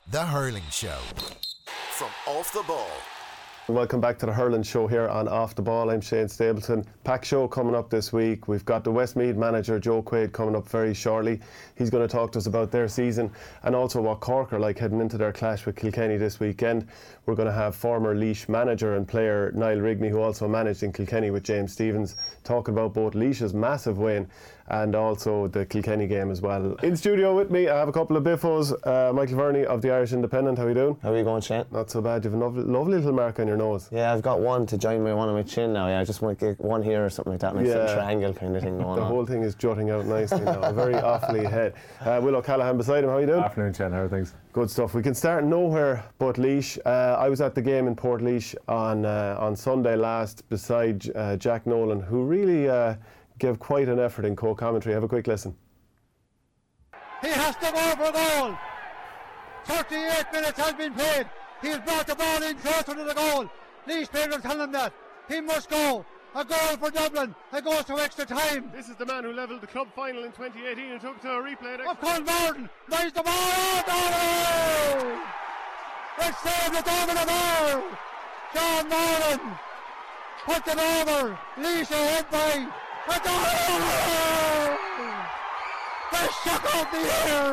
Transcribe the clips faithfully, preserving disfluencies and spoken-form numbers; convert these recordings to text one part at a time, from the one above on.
The Hurling Show. From Off the Ball. Welcome back to the Hurling Show here on Off the Ball. I'm Shane Stapleton. Pack show coming up this week. We've got the Westmeath manager Joe Quaid coming up very shortly. He's going to talk to us about their season and also what Cork are like heading into their clash with Kilkenny this weekend. We're going to have former Laois manager and player Niall Rigney, who also managed in Kilkenny with James Stephens, talking about both Laois's massive win and also the Kilkenny game as well. In studio with me, I have a couple of biffos. Uh, Michael Verney of the Irish Independent. How are you doing? How are you going, Shane? Not so bad. You have a lovely, lovely little mark on your nose. Yeah, I've got one to join my one on my chin now. Yeah, I just want to get one here or something like that. Nice Yeah. little triangle kind of thing going The on. whole thing is jutting out nicely now. Very awfully ahead. Uh, Will O'Callaghan beside him. How are you doing? Afternoon, Shane. How are things? Good stuff. We can start nowhere but Laois. Uh, I was at the game in Port Laois on uh, on Sunday last beside uh, Jack Nolan, who really uh, gave quite an effort in co-commentary. Have a quick listen. He has to go for a goal. thirty-eight minutes has been played. He has brought the ball in closer to the goal. Laois players tell him that. He must go. A goal for Dublin. It goes to extra time. This is the man who levelled the club final in twenty eighteen and took it to a replay. Of Convorden. Raise the ball. Oh, Donovan! Let's save the Dublin of all. John Nolan puts it over. Laois ahead by a goal. The shock of the year.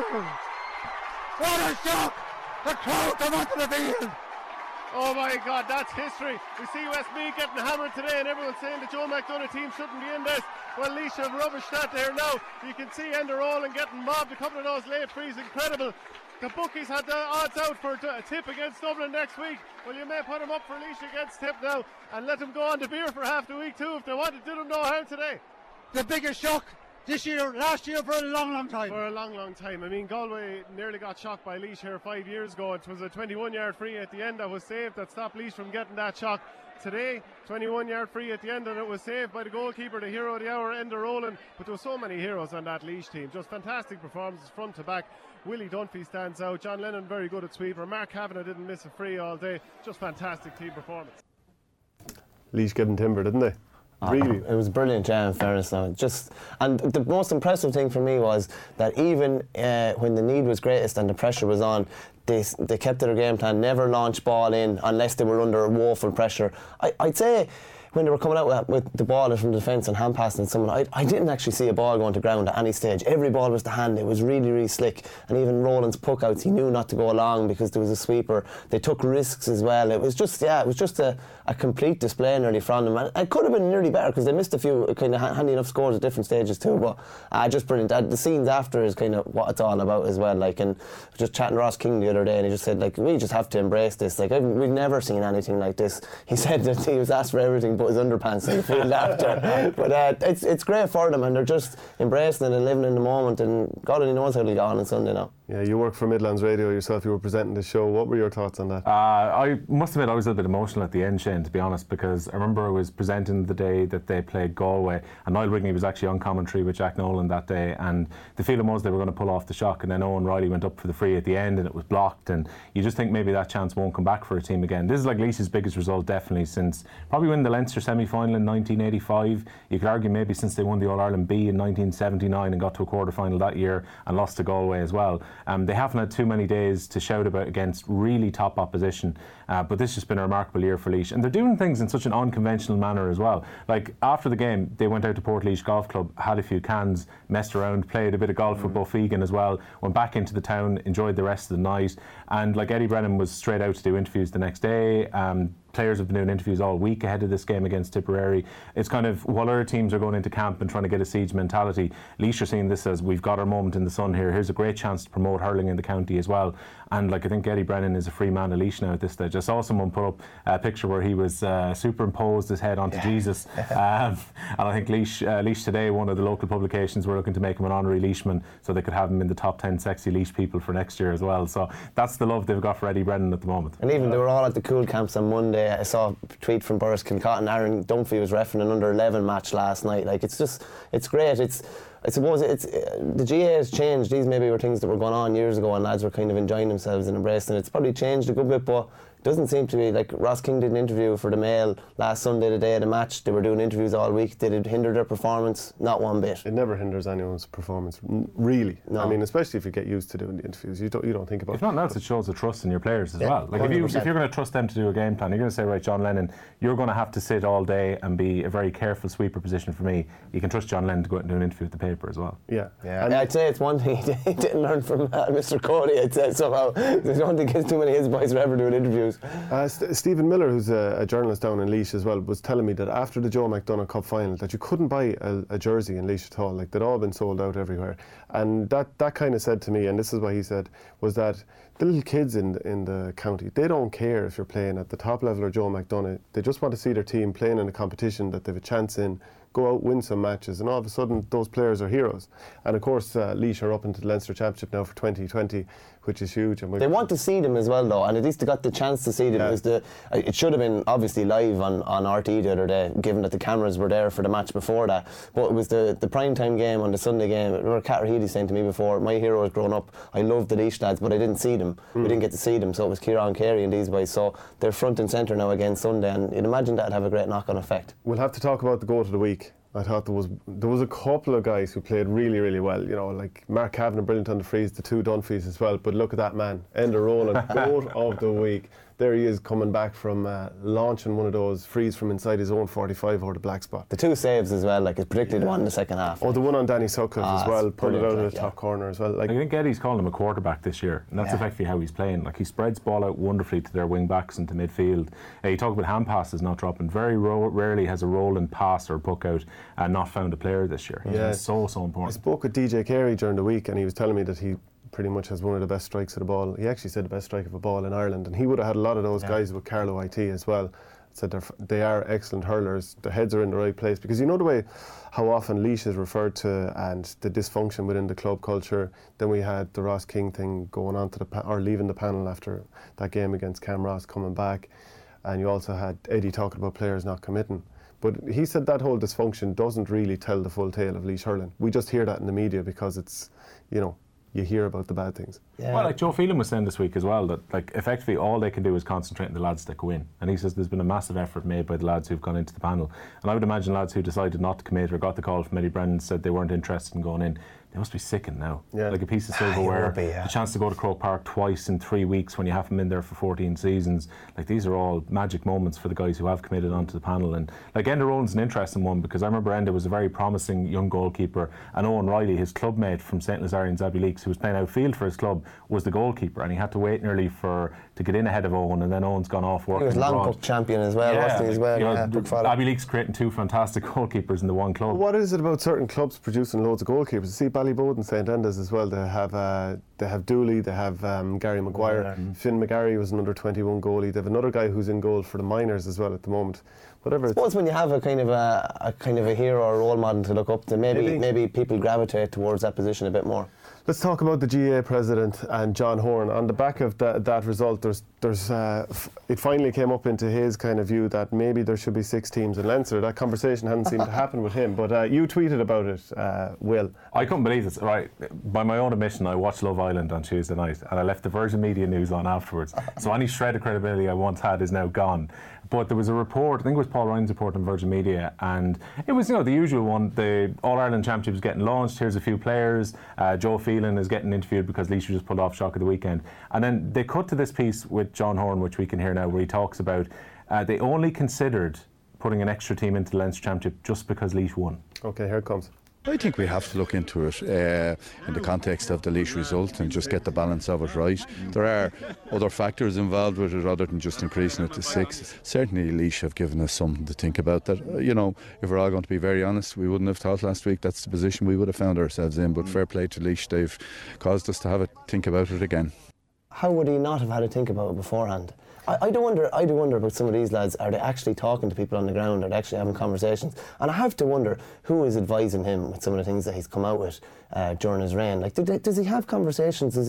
What a shock. The crowd come onto the field. Oh my God, that's history. We see Westmeath getting hammered today and everyone's saying the Joe McDonough team shouldn't be in this. Well, Laois have rubbished that there now. You can see Enda Rowland getting mobbed. A couple of those late frees, incredible. The bookies had the odds out for a tip against Dublin next week. Well, you may put them up for Laois against tip now and let them go on the beer for half the week too if they want to do them no harm today. The biggest shock this year, last year, for a long, long time. For a long, long time. I mean, Galway nearly got shocked by Laois here five years ago. It was a twenty-one yard free at the end that was saved that stopped Laois from getting that shock. Today, twenty-one yard free at the end, and it was saved by the goalkeeper, the hero of the hour, Enda Rowland. But there were so many heroes on that Laois team. Just fantastic performances front to back. Willie Dunphy stands out. John Lennon very good at sweeper. Mark Kavanagh didn't miss a free all day. Just fantastic team performance. Laois gave them timber, didn't they? Really? It was brilliant, yeah, in fairness now. Just, and the most impressive thing for me was that even uh, when the need was greatest and the pressure was on, they, they kept to their game plan, never launched ball in unless they were under woeful pressure. I, I'd say when they were coming out with, with the ball from the defence and hand passing someone, I, I didn't actually see a ball going to ground at any stage. Every ball was to hand. It was really, really slick. And even Roland's puck outs, he knew not to go along because there was a sweeper. They took risks as well. It was just, yeah, it was just a, a complete display nearly from them. And it could have been nearly better because they missed a few kind of handy enough scores at different stages too. But uh, just brilliant. Uh, the scenes after is kind of what it's all about as well. Like, and just chatting to Ross King the other day, and he just said, like, we just have to embrace this. Like, I've, we've never seen anything like this. He said that he was asked for everything but his underpants in the field after. But uh, it's it's great for them, and they're just embracing it and living in the moment. And God only knows how they'll go on on Sunday now. Yeah, you work for Midlands Radio yourself. You were presenting the show. What were your thoughts on that? Uh, I must admit I was a little bit emotional at the end, Shane, to be honest, because I remember I was presenting the day that they played Galway, and Niall Rigney was actually on commentary with Jack Nolan that day, and the feeling was they were going to pull off the shock, and then Owen Riley went up for the free at the end and it was blocked, and you just think maybe that chance won't come back for a team again. This is like Laois's biggest result definitely since probably winning the Leinster semi-final in nineteen eighty-five. You could argue maybe since they won the All-Ireland B in nineteen seventy-nine and got to a quarter-final that year and lost to Galway as well. Um, they haven't had too many days to shout about against really top opposition, uh, but this has just been a remarkable year for Laois, and they're doing things in such an unconventional manner as well. Like after the game they went out to Port Laois Golf Club, had a few cans, messed around, played a bit of golf mm. with Buffegan as well, went back into the town, enjoyed the rest of the night, and like Eddie Brennan was straight out to do interviews the next day. Um, players have been doing interviews all week ahead of this game against Tipperary. It's kind of, while other teams are going into camp and trying to get a siege mentality, Laois are seeing this as, we've got our moment in the sun here, here's a great chance to promote hurling in the county as well. And like I think Eddie Brennan is a free man of Laois now at this stage. I saw someone put up a picture where he was uh, superimposed his head onto yeah. Jesus, um, and I think Laois, uh, Laois Today, one of the local publications, were looking to make him an honorary Laoisman so they could have him in the top ten sexy Laois people for next year as well. So that's the love they've got for Eddie Brennan at the moment. And even they were all at the cool camps on Monday. I saw a tweet from Boris Kilcotton. Aaron Dunphy was reffing an under eleven match last night. Like, it's just, it's great. It's, I suppose it's uh, the G A A has changed. These maybe were things that were going on years ago and lads were kind of enjoying themselves and embracing it. It's probably changed a good bit, but doesn't seem to be, like Ross King did an interview for the Mail last Sunday, the day of the match. They were doing interviews all week. Did it hinder their performance? Not one bit. It never hinders anyone's performance, n- really. No. I mean, especially if you get used to doing the interviews, you don't you don't think about If not else, it shows the trust in your players as Yeah, well. Like if, you, one hundred if percent. you're going to trust them to do a game plan, you're going to say, right, John Lennon, you're going to have to sit all day and be a very careful sweeper position for me. You can trust John Lennon to go out and do an interview with the paper as well. Yeah. Yeah, And I'd say it's one thing he didn't learn from uh, Mister Cody. I'd say somehow. I don't think there's too many of his boys are ever doing interviews. Uh, St- Stephen Miller, who's a, a journalist down in Laois as well, was telling me that after the Joe McDonagh Cup final, that you couldn't buy a, a jersey in Laois at all. Like they'd all been sold out everywhere. And that, that kind of said to me, and this is what he said, was that the little kids in the, in the county, they don't care if you're playing at the top level or Joe McDonagh. They just want to see their team playing in a competition that they've a chance in, go out, win some matches, and all of a sudden those players are heroes. And of course, uh, Laois are up into the Leinster Championship now for twenty twenty, which is huge. And They want to see them as well, though, and at least they got the chance to see them. Yeah. It, was the, it should have been obviously live on, on R T the other day, given that the cameras were there for the match before that. But it was the, the prime time game on the Sunday game. I remember Cat Rahidi saying to me before, my hero has grown up. I loved the Laois lads, but I didn't see them. Mm. We didn't get to see them, so it was Kieran Carey and these boys. So they're front and centre now against Sunday, and you'd imagine that'd have a great knock-on effect. We'll have to talk about the goat of the week. I thought there was there was a couple of guys who played really, really well. You know, like Mark Kavanagh, brilliant on the frees, the two Dunphys as well. But look at that man, Enda Rowland, goat of the week. There he is coming back from uh, launching one of those frees from inside his own forty-five over the black spot. The two saves as well, like particularly yeah. the one in the second half. Oh, the one on Danny Sutcliffe ah, as well, pulled it out of the yeah. top corner as well. Like, I think Eddie's calling him a quarterback this year, and that's yeah. effectively how he's playing. Like he spreads ball out wonderfully to their wing backs and to midfield. Uh, you talk about hand passes not dropping. Very ro- rarely has a rolling pass or puck out and not found a player this year. Yeah. It's so so I important. spoke with D J Carey during the week, and he was telling me that he pretty much has one of the best strikes of the ball. He actually said the best strike of a ball in Ireland, and he would have had a lot of those yeah. guys with Carlo I T as well. Said they're, they are excellent hurlers. Their heads are in the right place, because you know the way how often Laois is referred to and the dysfunction within the club culture. Then we had the Ross King thing going on to the pa- or leaving the panel after that game against Cam Ross, coming back, and you also had Eddie talking about players not committing. But he said that whole dysfunction doesn't really tell the full tale of Laois hurling. We just hear that in the media because it's, you know, you hear about the bad things. Yeah. Well, like Joe Phelan was saying this week as well, that like effectively all they can do is concentrate on the lads that go in. And he says there's been a massive effort made by the lads who've gone into the panel. And I would imagine lads who decided not to commit or got the call from Eddie Brennan, said they weren't interested in going in, they must be sickened now. Yeah. Like a piece of Ah, silverware, be, yeah. a chance to go to Croke Park twice in three weeks when you haven't been there for fourteen seasons. Like these are all magic moments for the guys who have committed onto the panel. And like Enda Rowland's an interesting one, because I remember Enda was a very promising young goalkeeper, and Owen Riley, his club mate from Saint Lazarians Abbey Leaks, who was playing outfield for his club, was the goalkeeper, and he had to wait nearly for to get in ahead of Owen, and then Owen's gone off working He was abroad. Long Puck champion as well, Yeah, wasn't he, as well? you know, Yeah, Puck fella. Abbey Leaks creating two fantastic goalkeepers in the one club. What is it about certain clubs producing loads of goalkeepers? See Ballybode and St Enda's as well. They have uh, they have Dooley, they have um, Gary Maguire. Mm-hmm. Finn McGarry was an under twenty-one goalie. They have another guy who's in goal for the minors as well at the moment. Whatever. I suppose when you have a kind of a, a kind of a hero or role model to look up to, maybe Maybe. maybe people gravitate towards that position a bit more. Let's talk about the G A A president and John Horan. On the back of that, that result, there's, there's, uh, f- it finally came up into his kind of view that maybe there should be six teams in Leinster. That conversation hadn't seemed to happen with him, but uh, you tweeted about it, uh, Will. I couldn't believe it. Right, by my own admission, I watched Love Island on Tuesday night, and I left the Virgin Media News on afterwards. So any shred of credibility I once had is now gone. But there was a report, I think it was Paul Ryan's report on Virgin Media, and it was, you know, the usual one. The All-Ireland Championship is getting launched. Here's a few players. Uh, Joe Phelan is getting interviewed because Laois just pulled off shock of the weekend. And then they cut to this piece with John Horan, which we can hear now, where he talks about uh, they only considered putting an extra team into the Leinster Championship just because Laois won. Okay, here it comes. I think we have to look into it uh, in the context of the Laois result and just get the balance of it right. There are other factors involved with it other than just increasing it to six. Certainly Laois have given us something to think about. That uh, you know, if we're all going to be very honest, we wouldn't have thought last week that's the position we would have found ourselves in, but fair play to Laois, they've caused us to have a think about it again. How would he not have had to think about it beforehand? I, I do wonder. I do wonder about some of these lads. Are they actually talking to people on the ground? Are they actually having conversations? And I have to wonder who is advising him with some of the things that he's come out with uh, during his reign. Like, did they, does he have conversations? Does he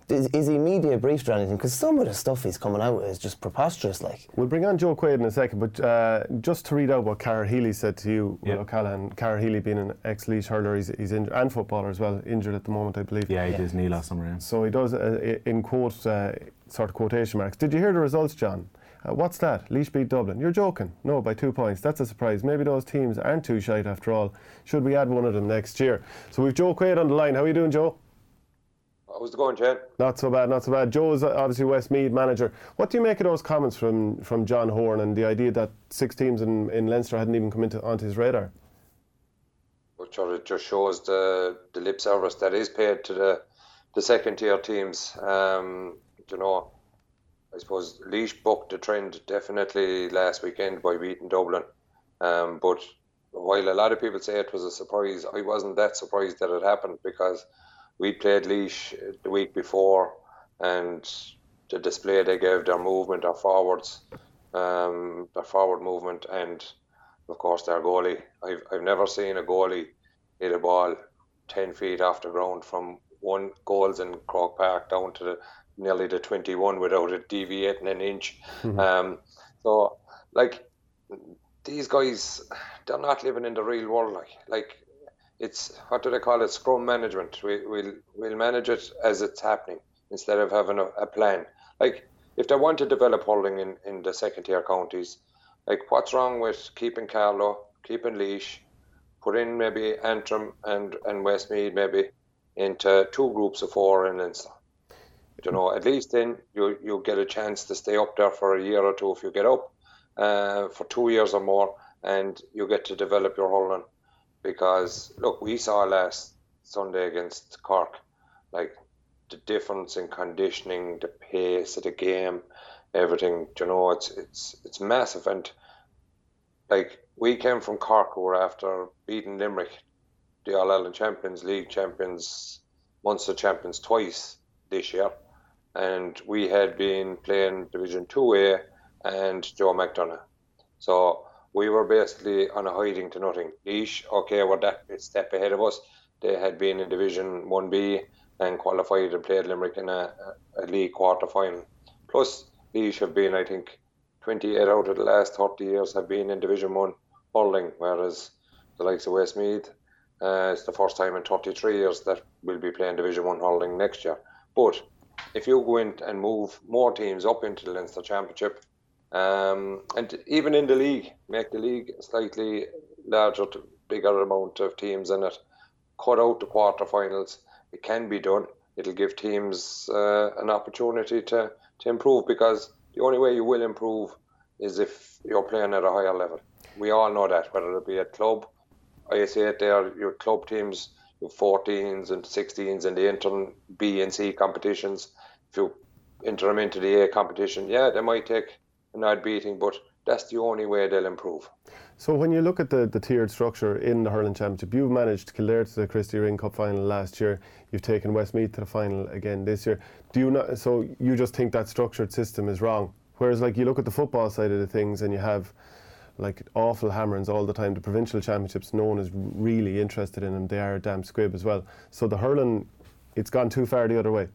is, is he media briefed or anything? Because some of the stuff he's coming out with is just preposterous. Like, we'll bring on Joe Quaid in a second, but uh, just to read out what Cara Healy said to you, yeah. Will O'Callaghan. Cara Healy being an ex-Laois hurler, he's, he's injured, and footballer as well, injured at the moment, I believe. Yeah, he Yeah. did his knee last summer. Yeah. So he does, uh, in quote, uh, sort of quotation marks. Did you hear the results, John? Uh, what's that? Laois beat Dublin. You're joking. No, by two points. That's a surprise. Maybe those teams aren't too shite after all. Should we add one of them next year? So we've Joe Quaid on the line. How are you doing, Joe? How's it going, Jen? Not so bad, not so bad. Joe's obviously Westmeath manager. What do you make of those comments from, from John Horn and the idea that six teams in, in Leinster hadn't even come into onto his radar? Which it just shows the the lip service that is paid to the the second tier teams. Um, you know, I suppose Laois bucked the trend definitely last weekend by beating Dublin. Um, but while a lot of people say it was a surprise, I wasn't that surprised that it happened, because we played Laois the week before, and the display they gave, their movement, their forwards, um, their forward movement, and of course their goalie. I've I've never seen a goalie hit a ball ten feet off the ground from one goals in Croke Park down to the, nearly the twenty-one without it deviating an inch. Mm-hmm. Um, so like these guys, they're not living in the real world. Like like. It's, what do they call it, scrum management. We, we'll, we'll manage it as it's happening instead of having a, a plan. Like, if they want to develop hurling in, in the second tier counties, like, what's wrong with keeping Carlow, keeping Laois, put in maybe Antrim and, and Westmeath maybe into two groups of four in Leinster? You know, at least then you you get a chance to stay up there for a year or two if you get up, uh, for two years or more, and you get to develop your hurling. Because, look, we saw last Sunday against Cork, like, the difference in conditioning, the pace of the game, everything, you know, it's it's it's massive. And, like, we came from Cork, who were after beating Limerick, the All-Ireland champions, League champions, Munster champions twice this year. And we had been playing Division two A and Joe McDonagh. So we were basically on a hiding to nothing. Laois, okay, were that step ahead of us. They had been in Division one B and qualified and played Limerick in a, a league quarter final. Plus, Laois have been, I think, twenty-eight out of the last thirty years have been in Division one hurling, whereas the likes of Westmeath, uh, it's the first time in thirty-three years that we'll be playing Division one hurling next year. But if you go in and move more teams up into the Leinster Championship, Um, and even in the league, make the league a slightly larger, bigger amount of teams in it, cut out the quarterfinals. It can be done. It'll give teams uh, an opportunity to, to improve, because the only way you will improve is if you're playing at a higher level. We all know that, whether it be at club. I say it there, your club teams, your fourteens and sixteens and the inter B and C competitions. If you enter them into the A competition, yeah, they might take an odd beating, but that's the only way they'll improve. So when you look at the, the tiered structure in the hurling championship, you've managed Kildare to the Christy Ring Cup final last year. You've taken Westmeath to the final again this year. Do you not? So you just think that structured system is wrong? Whereas, like, you look at the football side of the things, and you have like awful hammerings all the time. The provincial championships, no one is really interested in them. They are a damn squib as well. So the hurling, it's gone too far the other way.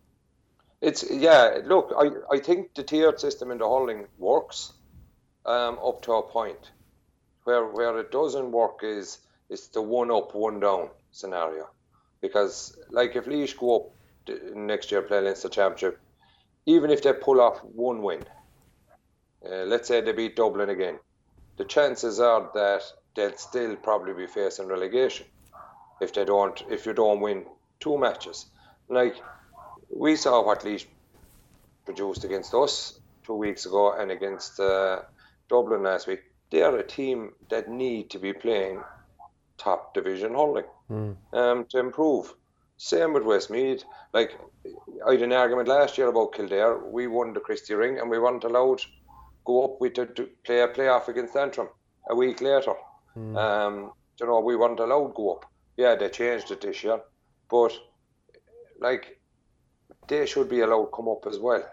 It's yeah. Look, I, I think the tiered system in the hurling works um, up to a point. Where where it doesn't work is is the one up, one down scenario. Because like if Laois go up next year play Leinster Championship, even if they pull off one win, uh, let's say they beat Dublin again, the chances are that they'll still probably be facing relegation if they don't if you don't win two matches. Like, we saw what Laois produced against us two weeks ago and against uh, Dublin last week. They are a team that need to be playing top division hurling mm. um, to improve. Same with Westmeath. Like, I had an argument last year about Kildare. We won the Christy Ring and we weren't allowed to go up with to, to play a playoff against Antrim a week later. Mm. Um, you know, we weren't allowed to go up. Yeah, they changed it this year, but like, they should be allowed to come up as well.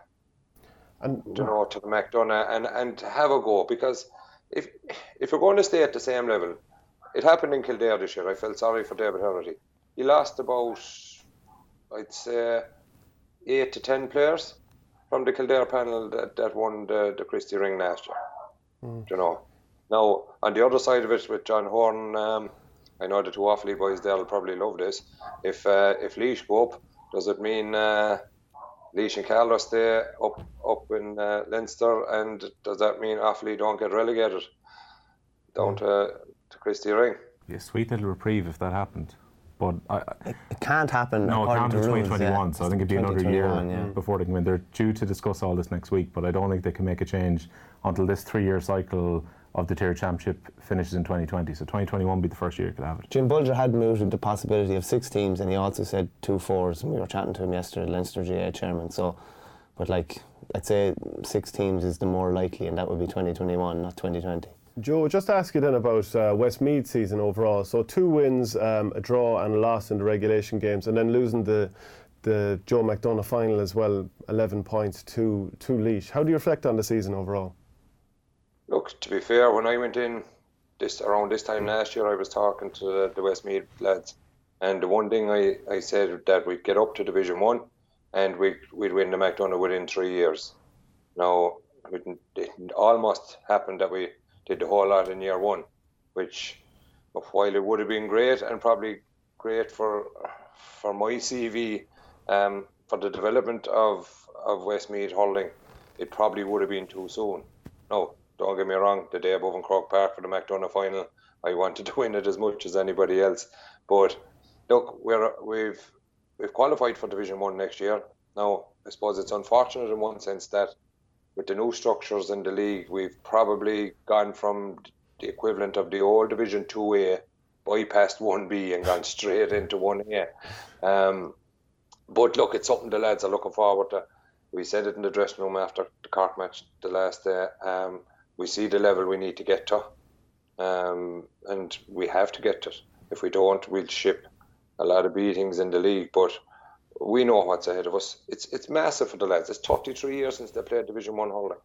And you know, to the McDonagh and, and have a go, because if if you're going to stay at the same level, it happened in Kildare this year. I felt sorry for David Herity. He lost about, I'd say, eight to ten players from the Kildare panel that, that won the, the Christy Ring last year. Mm. You know. Now, on the other side of it, with John Horn, um, I know the two Offaly boys, they'll probably love this. If uh, if Laois go up, does it mean uh, Laois and Carlow stay up up in uh, Leinster, and does that mean Offaly don't get relegated down mm. to, to Christy Ring? Be a sweet little reprieve if that happened. But I, it, it can't happen. No, it can't in twenty twenty-one, yeah. So I think it'd be another year yeah. before they come in. They're due to discuss all this next week, but I don't think they can make a change until this three-year cycle of the tier championship finishes in twenty twenty. So twenty twenty-one will be the first year you could have it. Jim Bulger had mooted the possibility of six teams, and he also said two fours, and we were chatting to him yesterday, the Leinster G A chairman. So, but like, I'd say six teams is the more likely, and that would be twenty twenty-one, not twenty twenty. Joe, just to ask you then about uh, Westmeath's season overall. So two wins, um, a draw and a loss in the regulation games, and then losing the the Joe McDonagh final as well, eleven points to, to Laois. How do you reflect on the season overall? Look, to be fair, when I went in this around this time last year, I was talking to the, the Westmeath lads, and the one thing I, I said that we'd get up to Division One, and we'd, we'd win the McDonagh within three years. Now, it, it almost happened that we did the whole lot in year one, which, while it would have been great and probably great for for my C V, um, for the development of, of Westmeath hurling, it probably would have been too soon. No, don't get me wrong, the day above in Croke Park for the McDonagh final, I wanted to win it as much as anybody else. But look, we're, we've we've qualified for Division One next year. Now, I suppose it's unfortunate in one sense that with the new structures in the league, we've probably gone from the equivalent of the old Division two A, bypassed one B and gone straight into one A. Um, but look, it's something the lads are looking forward to. We said it in the dressing room after the Cork match the last day. Um, we see the level we need to get to, um, and we have to get to it. If we don't, we'll ship a lot of beatings in the league, but we know what's ahead of us. It's it's massive for the lads. It's thirty-three years since they played Division One hurling.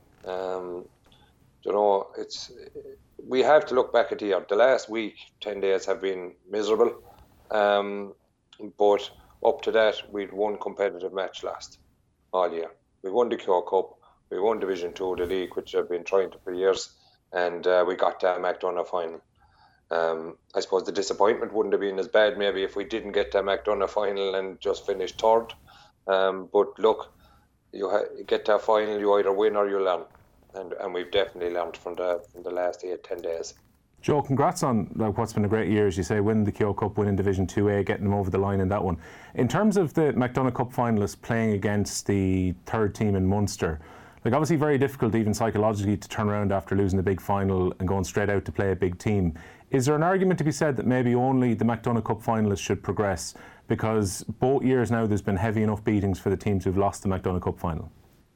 Um, you know, it's we have to look back at the year. The last week, ten days have been miserable, um, but up to that, we'd won competitive match last all year. We won the Cure Cup, we won Division Two, the league, which I've been trying to for years, and uh, we got that McDonagh final. Um, I suppose the disappointment wouldn't have been as bad maybe if we didn't get that McDonagh final and just finished third. Um, but look, you, ha- you get that final, you either win or you learn, and and we've definitely learned from the from the last eight ten days. Joe, congrats on like, what's been a great year, as you say, winning the Keogh Cup, winning Division two A, getting them over the line in that one. In terms of the McDonagh Cup finalists playing against the third team in Munster, like obviously very difficult even psychologically to turn around after losing the big final and going straight out to play a big team. Is there an argument to be said that maybe only the McDonagh Cup finalists should progress, because both years now there's been heavy enough beatings for the teams who've lost the McDonagh Cup final?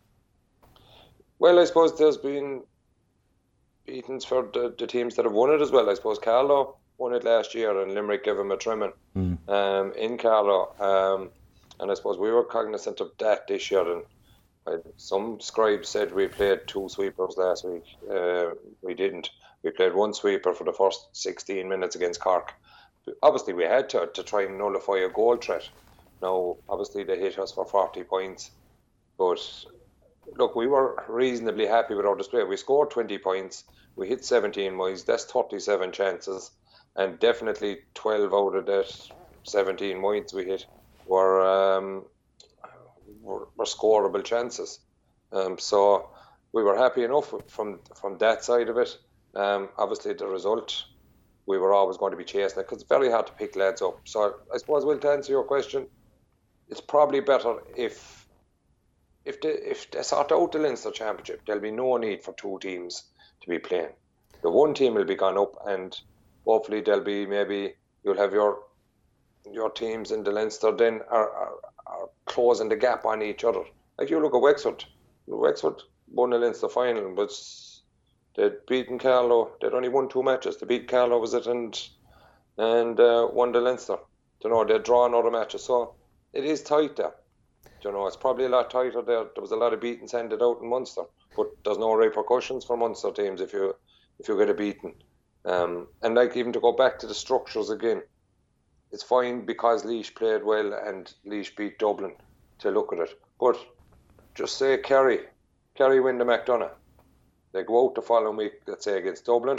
Well, I suppose there's been beatings for the, the teams that have won it as well. I suppose Carlow won it last year and Limerick gave them a trimming mm. um, in Carlow. Um, and I suppose we were cognizant of that this year. And I, some scribes said we played two sweepers last week. Uh, we didn't. We played one sweeper for the first sixteen minutes against Cork. Obviously, we had to to try and nullify a goal threat. Now, obviously, they hit us for forty points. But look, we were reasonably happy with our display. We scored twenty points. We hit seventeen miles. That's thirty-seven chances. And definitely twelve out of that seventeen points we hit were um, were, were scoreable chances. Um, so we were happy enough from from that side of it. Um, obviously, the result, we were always going to be chasing it because it's very hard to pick lads up. So I suppose, Will, to answer your question, it's probably better if if they, if they sort out the Leinster Championship, there'll be no need for two teams to be playing. The one team will be gone up, and hopefully there'll be maybe you'll have your your teams in the Leinster then are, are, are closing the gap on each other. Like you look at Wexford, Wexford won the Leinster final, but they'd beaten Carlow. They'd only won two matches. They beat Carlow, was it, and and uh, won the Leinster. You know, they'd drawn other matches, so it is tight there. You know, it's probably a lot tighter there. There was a lot of beatings handed out in Munster, but there's no repercussions for Munster teams if you if you get a beating. Um, and like even to go back to the structures again, it's fine because Laois played well and Laois beat Dublin. to look at it. But just say Kerry, Kerry win the McDonagh. They go out the following week, let's say against Dublin,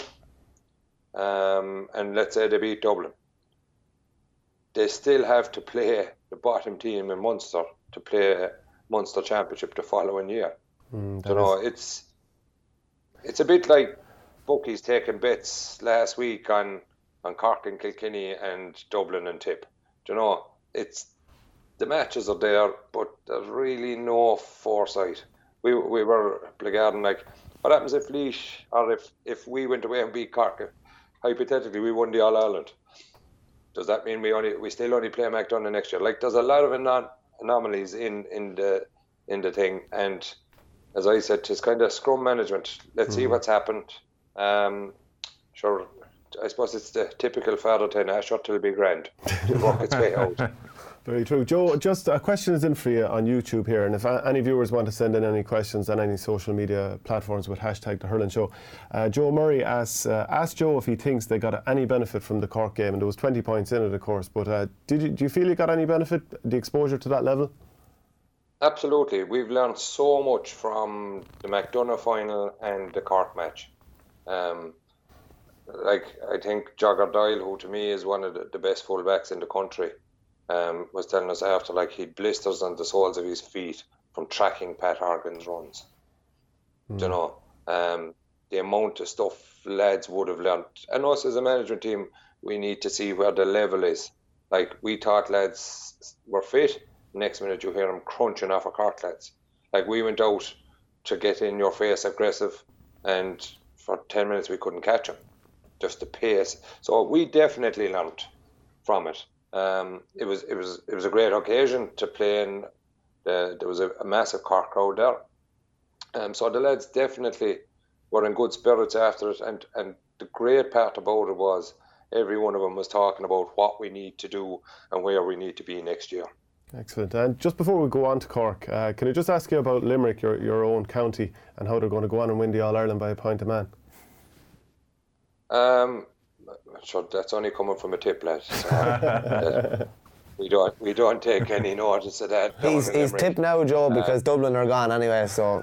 um, and let's say they beat Dublin. They still have to play the bottom team in Munster to play Munster Championship the following year. Mm, you know, it's it's a bit like bookies taking bets last week on on Cork and Kilkenny and Dublin and Tip. You know, it's the matches are there, but there's really no foresight. We we were regarding like, what happens if Laois, or if, if we went away and beat Cork? If, hypothetically, we won the All Ireland. Does that mean we only we still only play McDonagh next year? Like, there's a lot of anom- anomalies in, in the in the thing, and as I said, it's kind of scrum management. Let's mm-hmm. see what's happened. Um, sure, I suppose it's the typical father ten. I shot till it'll be grand to work its way out. Very true. Joe, just a question is in for you on YouTube here, and if any viewers want to send in any questions on any social media platforms with hashtag The Hurling Show, uh, Joe Murray asks, uh, asked Joe if he thinks they got any benefit from the Cork game, and there was twenty points in it, of course, but uh, did you, do you feel you got any benefit, the exposure to that level? Absolutely. We've learned so much from the McDonagh final and the Cork match. Um, like, I think Jogger Doyle, who to me is one of the, the best fullbacks in the country, Um, was telling us after, like, he'd blisters on the soles of his feet from tracking Pat Horgan's runs. Mm. You know, um, the amount of stuff lads would have learned. And us as a management team, we need to see where the level is. Like, we thought lads were fit. Next minute you hear them crunching off a Cork lads. Like, we went out to get in your face aggressive, and for ten minutes we couldn't catch them. Just the pace. So we definitely learned from it. Um, it was it was it was a great occasion to play in. The, there was a, a massive Cork crowd there, um, so the lads definitely were in good spirits after it. And, and the great part about it was every one of them was talking about what we need to do and where we need to be next year. Excellent. And just before we go on to Cork, uh, can I just ask you about Limerick, your your own county, and how they're going to go on and win the All Ireland by a point a man? Um. Sure, that's only coming from a tip, lad. So, uh, we don't we don't take any notice of that. He's he's tipped now, Joe, because uh, Dublin are gone anyway. So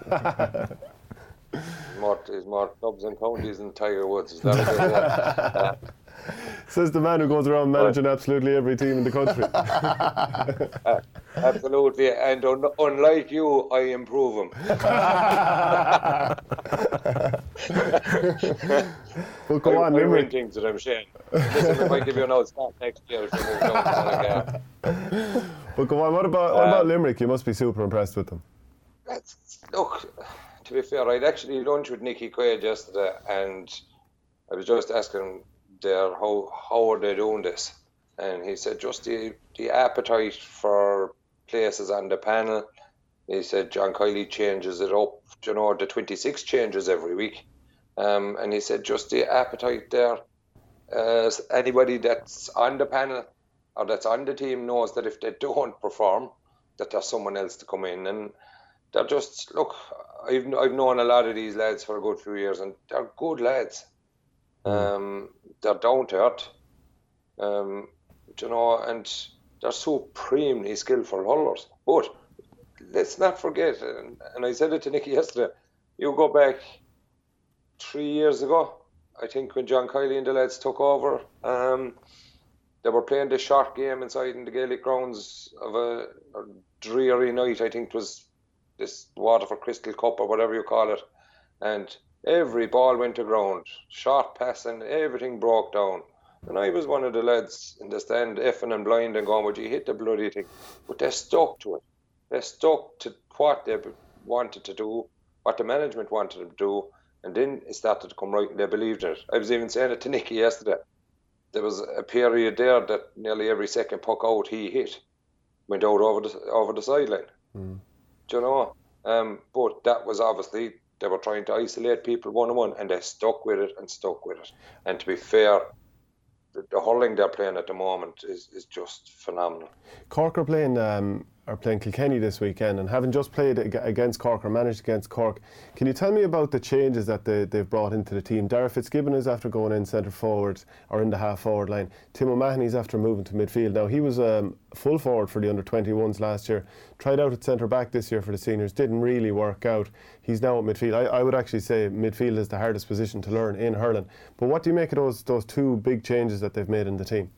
more is more clubs and counties and Tiger Woods. Is that what it is? Uh, Says the man who goes around managing but, absolutely every team in the country. uh, absolutely, and un- unlike you, I improve them. Well, go I, on, I Limerick. win things that I'm saying. Listen, I might give you an old start next year if you move down to the Well, go on. What about what um, about Limerick? You must be super impressed with them. That's, look, to be fair, I'd actually lunch with Nicky Quaid yesterday, and I was just asking there how how are they doing this, and he said just the the appetite for places on the panel. He said John Kiley changes it up, you know, the twenty-six changes every week, um, and he said just the appetite there. Uh, anybody that's on the panel or that's on the team knows that if they don't perform, that there's someone else to come in, and they're just look. I've I've known a lot of these lads for a good few years, and they're good lads. Um, they're down to earth, um, you know, and they're supremely skillful hurlers. But let's not forget, and, and I said it to Nicky yesterday, you go back three years ago, I think when John Kiley and the lads took over, um, they were playing this short game inside in the Gaelic grounds of a, a dreary night. I think it was this Waterford Crystal Cup or whatever you call it, and every ball went to ground, short passing, everything broke down. And I was one of the lads in the stand, effing and blind and going, would you hit the bloody thing? But they stuck to it. They stuck to what they wanted to do, what the management wanted them to do, and then it started to come right and they believed in it. I was even saying it to Nicky yesterday. There was a period there that nearly every second puck out he hit went out over the over the sideline. Mm. Do you know? Um, but that was obviously, they were trying to isolate people one-on-one, and they stuck with it and stuck with it. And to be fair, the, the hurling they're playing at the moment is, is just phenomenal. Cork are playing um, are playing Kilkenny this weekend, and having just played ag- against Cork or managed against Cork, can you tell me about the changes that they, they've brought into the team? Darragh Fitzgibbon is after going in centre forward or in the half forward line. Tim O'Mahony's after moving to midfield. Now he was um, full forward for the under twenty-ones last year, tried out at centre back this year for the seniors, didn't really work out. He's now at midfield. I, I would actually say midfield is the hardest position to learn in hurling. But what do you make of those those two big changes that they've made in the team?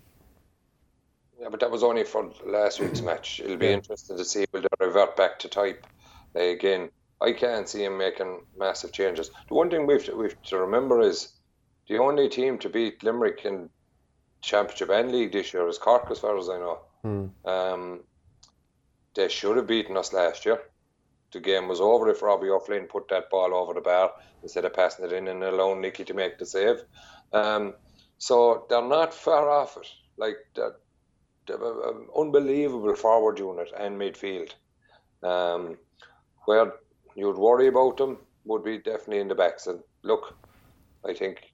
Yeah, but that was only for last week's match. It'll be yeah. interesting to see will they revert back to type uh, again. I can't see him making massive changes. The one thing we've to, we've to remember is the only team to beat Limerick in Championship and League this year is Cork, as far as I know. Mm. Um, they should have beaten us last year. The game was over if Robbie O'Flynn put that ball over the bar instead of passing it in and allowing Nicky to make the save. Um, so they're not far off it. Like that. An unbelievable forward unit and midfield. Um, where you'd worry about them would be definitely in the backs. And look, I think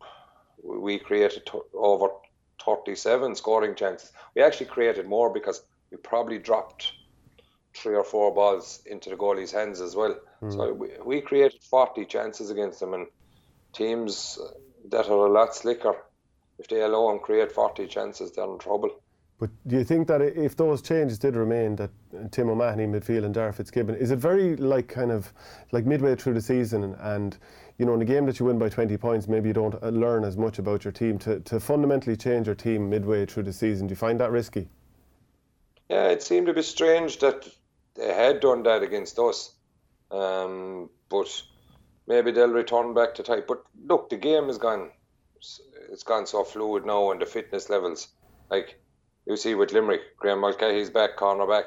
we created t- over thirty-seven scoring chances. We actually created more because we probably dropped three or four balls into the goalie's hands as well. Mm. So we, we created forty chances against them, and teams that are a lot slicker, if they allow them create forty chances, they're in trouble. But do you think that if those changes did remain, that Tim O'Mahony midfield and Darragh Fitzgibbon, is it very like kind of like midway through the season, and you know in a game that you win by twenty points, maybe you don't learn as much about your team, to, to fundamentally change your team midway through the season? Do you find that risky? Yeah, it seemed a bit strange that they had done that against us, um, but maybe they'll return back to type. But look, the game has gone, it's gone so fluid now, and the fitness levels, like. You see with Limerick, Graham Mulcahy's back, cornerback,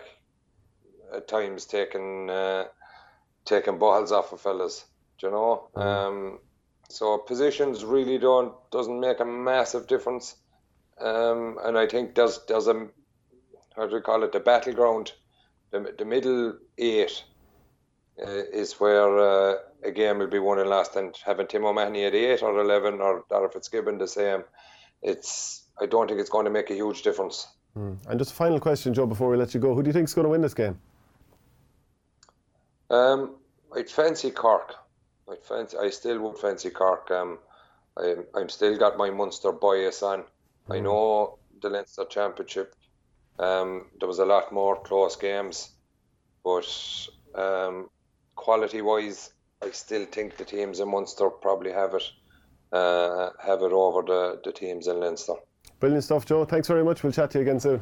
at times taking uh, taking balls off of fellas, do you know? Mm. Um, so positions really don't doesn't make a massive difference, um, and I think there's there's a how do you call it the battleground, the the middle eight uh, is where uh, a game will be won and lost, and having Tim O'Mahony at eight or eleven or Darragh Fitzgibbon the same, it's. I don't think it's going to make a huge difference. Mm. And just a final question, Joe, before we let you go. Who do you think is going to win this game? Um, I'd fancy Cork. I'd fancy. I still would fancy Cork. Um, I, I'm still got my Munster bias on. Mm. I know the Leinster Championship. Um, there was a lot more close games, but um, quality-wise, I still think the teams in Munster probably have it. Uh, have it over the, the teams in Leinster. Brilliant stuff, Joe. Thanks very much. We'll chat to you again soon.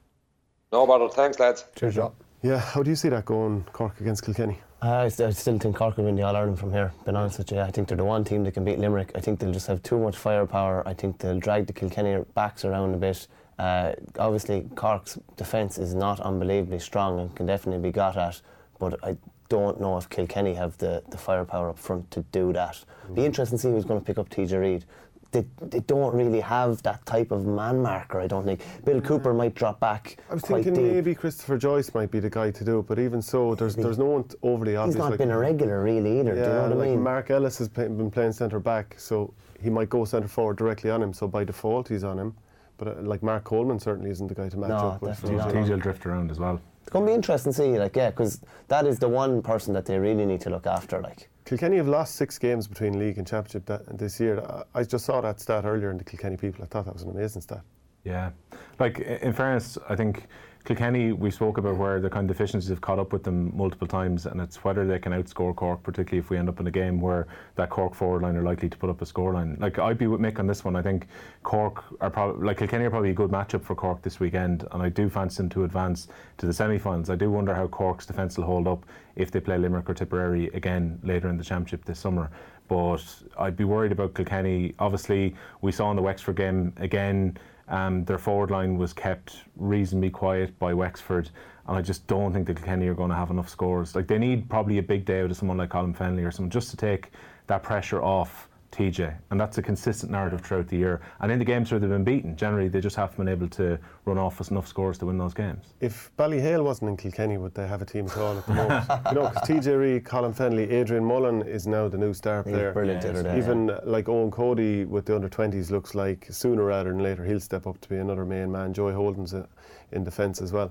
No bother. Thanks, lads. Cheers, Joe. Yeah, how do you see that going, Cork against Kilkenny? Uh, I, st- I still think Cork will win the All-Ireland from here, being honest with you. I think they're the one team that can beat Limerick. I think they'll just have too much firepower. I think they'll drag the Kilkenny backs around a bit. Uh, obviously, Cork's defence is not unbelievably strong and can definitely be got at, but I don't know if Kilkenny have the, the firepower up front to do that. Mm. Be interesting to see who's going to pick up T J Reid. They, they don't really have that type of man marker, I don't think. Bill Cooper might drop back. I was quite thinking deep. maybe Christopher Joyce might be the guy to do it, but even so, there's there's no one overly obvious. He's not like, been a regular really either, yeah, do you know what like I mean? Mark Ellis has play, been playing centre back, so he might go centre forward directly on him, so by default he's on him. But uh, like Mark Coleman certainly isn't the guy to match no, up with. T J will drift around as well. It's going to be interesting to see, like, yeah, because that is the one person that they really need to look after, like. Kilkenny have lost six games between League and Championship that, this year. I just saw that stat earlier in the Kilkenny People. I thought that was an amazing stat. Yeah. Like, in fairness, I think Kilkenny, we spoke about where the kind of deficiencies have caught up with them multiple times, and it's whether they can outscore Cork, particularly if we end up in a game where that Cork forward line are likely to put up a scoreline. Like, I'd be with Mick on this one. I think Cork are probably, like, Kilkenny are probably a good matchup for Cork this weekend, and I do fancy them to advance to the semi-finals. I do wonder how Cork's defence will hold up if they play Limerick or Tipperary again later in the Championship this summer. But I'd be worried about Kilkenny. Obviously, we saw in the Wexford game again, Um, their forward line was kept reasonably quiet by Wexford, and I just don't think that Kilkenny are going to have enough scores. Like, they need probably a big day out of someone like Colin Fennelly or someone just to take that pressure off T J, and that's a consistent narrative throughout the year. And in the games where they've been beaten, generally they just haven't been able to run off enough scores to win those games. If Ballyhale wasn't in Kilkenny, would they have a team at all at the moment? You know, because T J Reid, Colin Fennelly, Adrian Mullen is now the new star player. Brilliant. Yeah, even yeah. like Owen Cody with the under twenties looks like sooner rather than later he'll step up to be another main man. Joey Holden's in defence as well.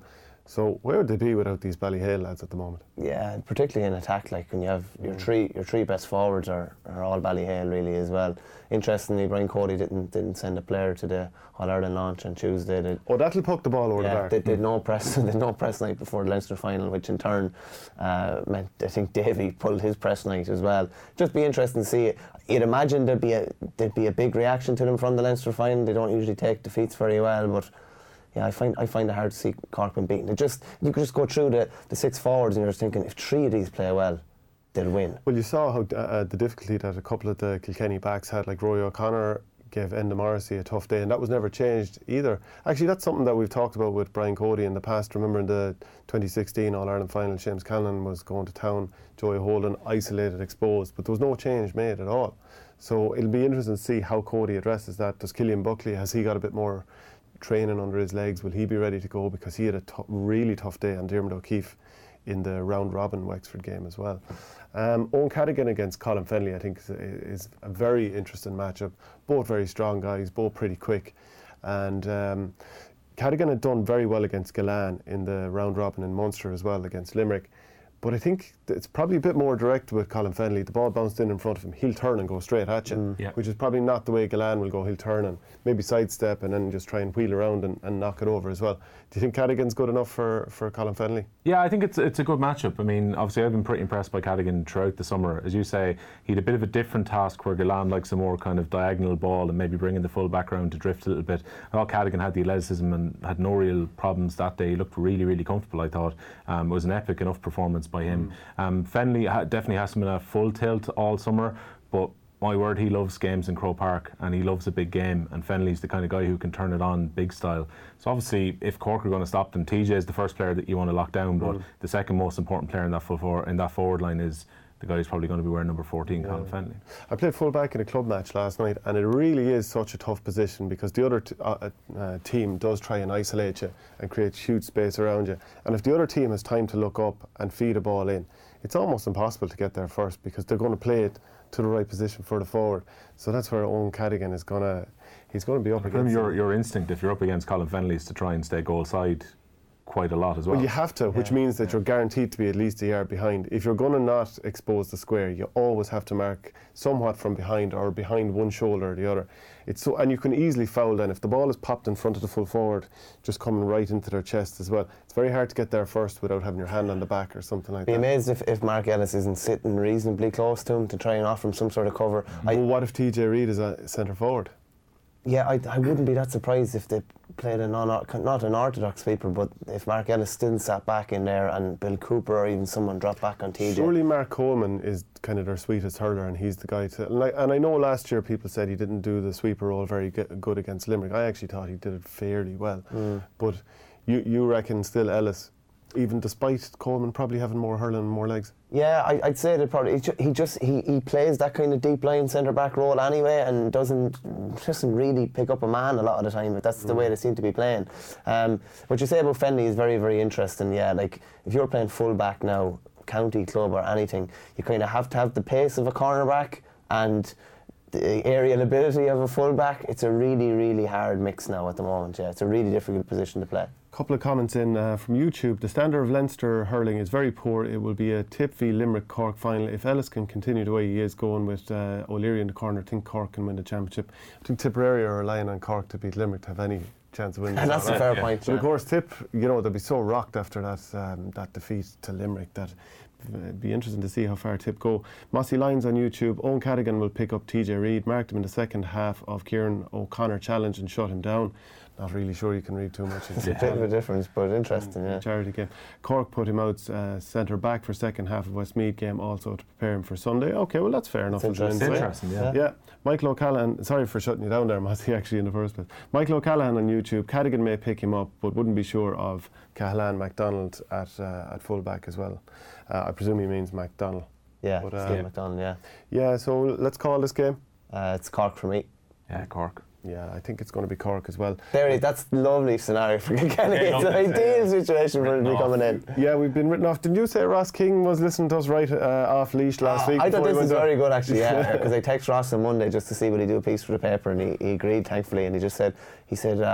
So where would they be without these Ballyhale lads at the moment? Yeah, particularly in attack, like when you have your three your three best forwards are, are all Ballyhale really as well. Interestingly, Brian Cody didn't didn't send a player to the All Ireland launch on Tuesday. They, Oh, that'll poke the ball over the yeah, bar. they did no press. They did no press night before the Leinster final, which in turn uh, meant I think Davy pulled his press night as well. Just be interesting to see it. You'd imagine there'd be a there'd be a big reaction to them from the Leinster final. They don't usually take defeats very well, but. Yeah, I find I find it hard to see Cork being beaten. It just you could just go through the, the six forwards and you're just thinking if three of these play well, they'll win. Well, you saw how uh, the difficulty that a couple of the Kilkenny backs had, like Roy O'Connor gave Enda Morrissey a tough day, and that was never changed either. Actually, that's something that we've talked about with Brian Cody in the past. Remember in the twenty sixteen All Ireland final, James Callan was going to town, Joey Holden isolated, exposed, but there was no change made at all. So it'll be interesting to see how Cody addresses that. Does Killian Buckley, has he got a bit more training under his legs? Will he be ready to go? Because he had a t- really tough day on Diarmuid O'Keefe in the round robin Wexford game as well. Um, Owen Cadogan against Colin Fennelly, I think, is, is a very interesting matchup. Both very strong guys, both pretty quick. And um, Cadogan had done very well against Gillane in the round robin in Munster as well against Limerick. But I think it's probably a bit more direct with Colin Fennelly. The ball bounced in in front of him. He'll turn and go straight at you, mm. yeah. which is probably not the way Gillane will go. He'll turn and maybe sidestep and then just try and wheel around and, and knock it over as well. Do you think Cadogan's good enough for, for Colin Fennelly? Yeah, I think it's it's a good matchup. I mean, obviously I've been pretty impressed by Cadogan throughout the summer. As you say, he had a bit of a different task where Gillane likes a more kind of diagonal ball and maybe bringing the full back round to drift a little bit. I thought Cadogan had the athleticism and had no real problems that day. He looked really, really comfortable, I thought. Um, it was an epic enough performance by him. Mm. Um, Fennelly ha- definitely has been a full tilt all summer, but my word, he loves games in Croke Park and he loves a big game, and Fennelly's the kind of guy who can turn it on big style. So obviously if Cork are going to stop them, T J is the first player that you want to lock down, but mm. the second most important player in that full for- in that forward line is the guy who's probably going to be wearing number fourteen, yeah. Colin Fennelly. I played full back in a club match last night, and it really is such a tough position because the other t- uh, uh, team does try and isolate you and create huge space around you, and if the other team has time to look up and feed a ball in, it's almost impossible to get there first because they're going to play it to the right position for the forward. So that's where Owen Cadogan is going to he's going to be up against your, your instinct if you're up against Colin Fennelly is to try and stay goal side quite a lot as well. Well, you have to, which yeah. means that you're guaranteed to be at least a yard behind. If you're going to not expose the square, you always have to mark somewhat from behind or behind one shoulder or the other. It's so, and you can easily foul then if the ball is popped in front of the full forward, just coming right into their chest as well. It's very hard to get there first without having your hand on the back or something like Be that. Be amazed if, if Mark Ellis isn't sitting reasonably close to him to try and offer him some sort of cover. Mm-hmm. I, well, what if T J Reid is a centre forward? Yeah, I, I wouldn't be that surprised if they played a non not an orthodox sweeper, but if Mark Ellis still sat back in there and Bill Cooper or even someone dropped back on T J. Surely Mark Coleman is kind of their sweetest hurler, and he's the guy to. And I, and I know last year people said he didn't do the sweeper role very good against Limerick. I actually thought he did it fairly well, mm. but you you reckon still Ellis, even despite Coleman probably having more hurling and more legs? Yeah, I, I'd say that probably he just he, he plays that kind of deep line centre back role anyway, and doesn't doesn't really pick up a man a lot of the time. But that's mm. the way they seem to be playing. Um, what you say about Fennelly is very very interesting. Yeah, like if you're playing full back now, county club or anything, you kind of have to have the pace of a cornerback and the aerial ability of a full back. It's a really really hard mix now at the moment. Yeah, it's a really difficult position to play. Couple of comments in uh, from YouTube. The standard of Leinster hurling is very poor. It will be a Tip v Limerick Cork final. If Ellis can continue the way he is going with uh, O'Leary in the corner, I think Cork can win the championship. I think Tipperary are relying on Cork to beat Limerick to have any chance of winning. And that's a fair yeah. point. But yeah. of course, Tip, you know, they'll be so rocked after that um, that defeat to Limerick that it'd be interesting to see how far Tip go. Mossy Lines on YouTube. Owen Cadogan will pick up T J Reid. Marked him in the second half of Kieran O'Connor challenge and shut him down. Not really sure you can read too much. It's yeah. a bit of a difference, but interesting, yeah. Charity game. Cork put him out uh, centre back for second half of Westmeath game, also to prepare him for Sunday. Okay, well that's fair enough. It's interesting, interesting yeah. yeah. Michael O'Callaghan, sorry for shutting you down there, Mossy, actually in the first place. Michael O'Callaghan on YouTube. Cadogan may pick him up, but wouldn't be sure of Cahalane MacDonald at uh, at full back as well. Uh, I presume he means MacDonald. Yeah, but, uh, Steve MacDonald, yeah. Yeah, so let's call this game. Uh, it's Cork for me. Yeah, Cork. Yeah, I think it's going to be Cork as well. There, that's a lovely scenario for Kilkenny. It's an ideal situation for him to be coming in. Yeah, we've been written off. Didn't you say Ross King was listening to us right uh, off leash last oh, week? I thought this was very good actually, yeah, because I texted Ross on Monday just to see would he do a piece for the paper, and he, he agreed thankfully, and he just said, he said, uh,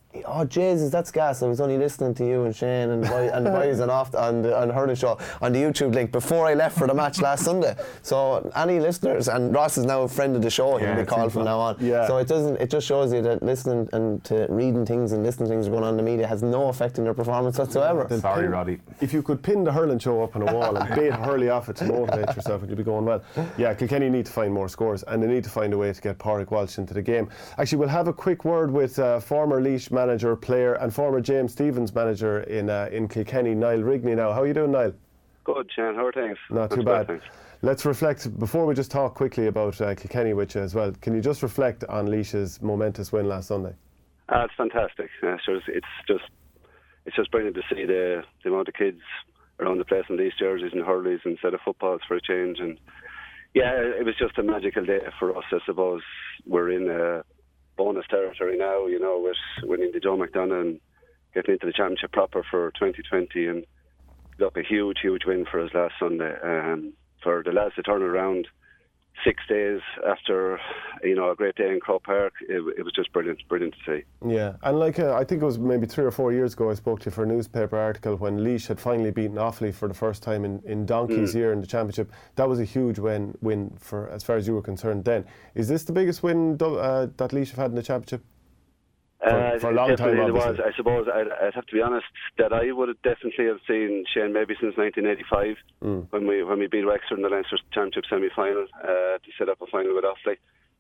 Oh Jesus, that's gas! I was only listening to you and Shane and boy, and the boys on off on the on the hurling show on the YouTube link before I left for the match last Sunday. So any listeners, and Ross is now a friend of the show. He'll Yeah, be it called seems from like- now on. Yeah. So it doesn't. It just shows you that listening and to reading things and listening to things going on in the media has no effect on your performance whatsoever. Then Sorry, pin- Roddy. If you could pin the hurling show up on a wall and bait Hurley off it to motivate yourself, and you'd be going well. Yeah, Kilkenny need to find more scores, and they need to find a way to get Pádraig Walsh into the game. Actually, we'll have a quick word with uh, former Laois manager, player, and former James Stevens manager in uh, in Kilkenny, Niall Rigney. Now, how are you doing, Niall? Good, Shane. How are things? Not too bad, bad. thanks. Let's reflect before we just talk quickly about uh, Kilkenny with you as well. Can you just reflect on Laois's momentous win last Sunday? Uh, it's fantastic. Uh, so it's, it's just it's just brilliant to see the, the amount of kids around the place in these jerseys and hurleys instead of footballs for a change. And yeah, it was just a magical day for us. I suppose we're in uh, bonus territory now, you know, with winning the Joe McDonagh and getting into the championship proper for twenty twenty. And look, a huge, huge win for us last Sunday. Um, for the lads to turn around six days after, you know, a great day in Croke Park, it, it was just brilliant, brilliant to see. Yeah, and like uh, I think it was maybe three or four years ago I spoke to you for a newspaper article when Laois had finally beaten Offaly for the first time in, in Donkey's Mm. year in the championship. That was a huge win, win for as far as you were concerned then. Is this the biggest win uh, that Laois have had in the championship? For, Uh, for a long time, definitely it obviously. was. I suppose I'd, I'd have to be honest that I would have definitely have seen Shane maybe since nineteen eighty-five Mm. when we when we beat Wexford in the Leinster Championship semi-final uh, to set up a final with Offaly.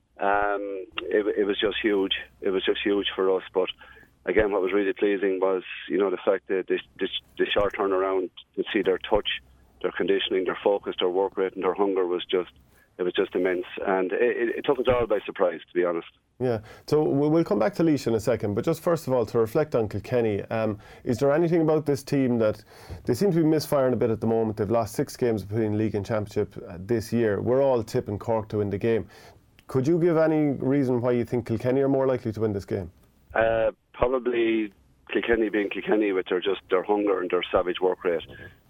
Um, it, it was just huge. It was just huge for us. But again, what was really pleasing was, you know, the fact that this, this, the short turnaround, to see their touch, their conditioning, their focus, their work rate, and their hunger was just. It was just immense, and it, it, it took us all by surprise, to be honest. Yeah, so we- we'll come back to Laois in a second, but just first of all, to reflect on Kilkenny, um, is there anything about this team that they seem to be misfiring a bit at the moment? They've lost six games between League and Championship uh, this year. We're all tipping Cork to win the game. Could you give any reason why you think Kilkenny are more likely to win this game? Uh, probably Kilkenny being Kilkenny with their just their hunger and their savage work rate.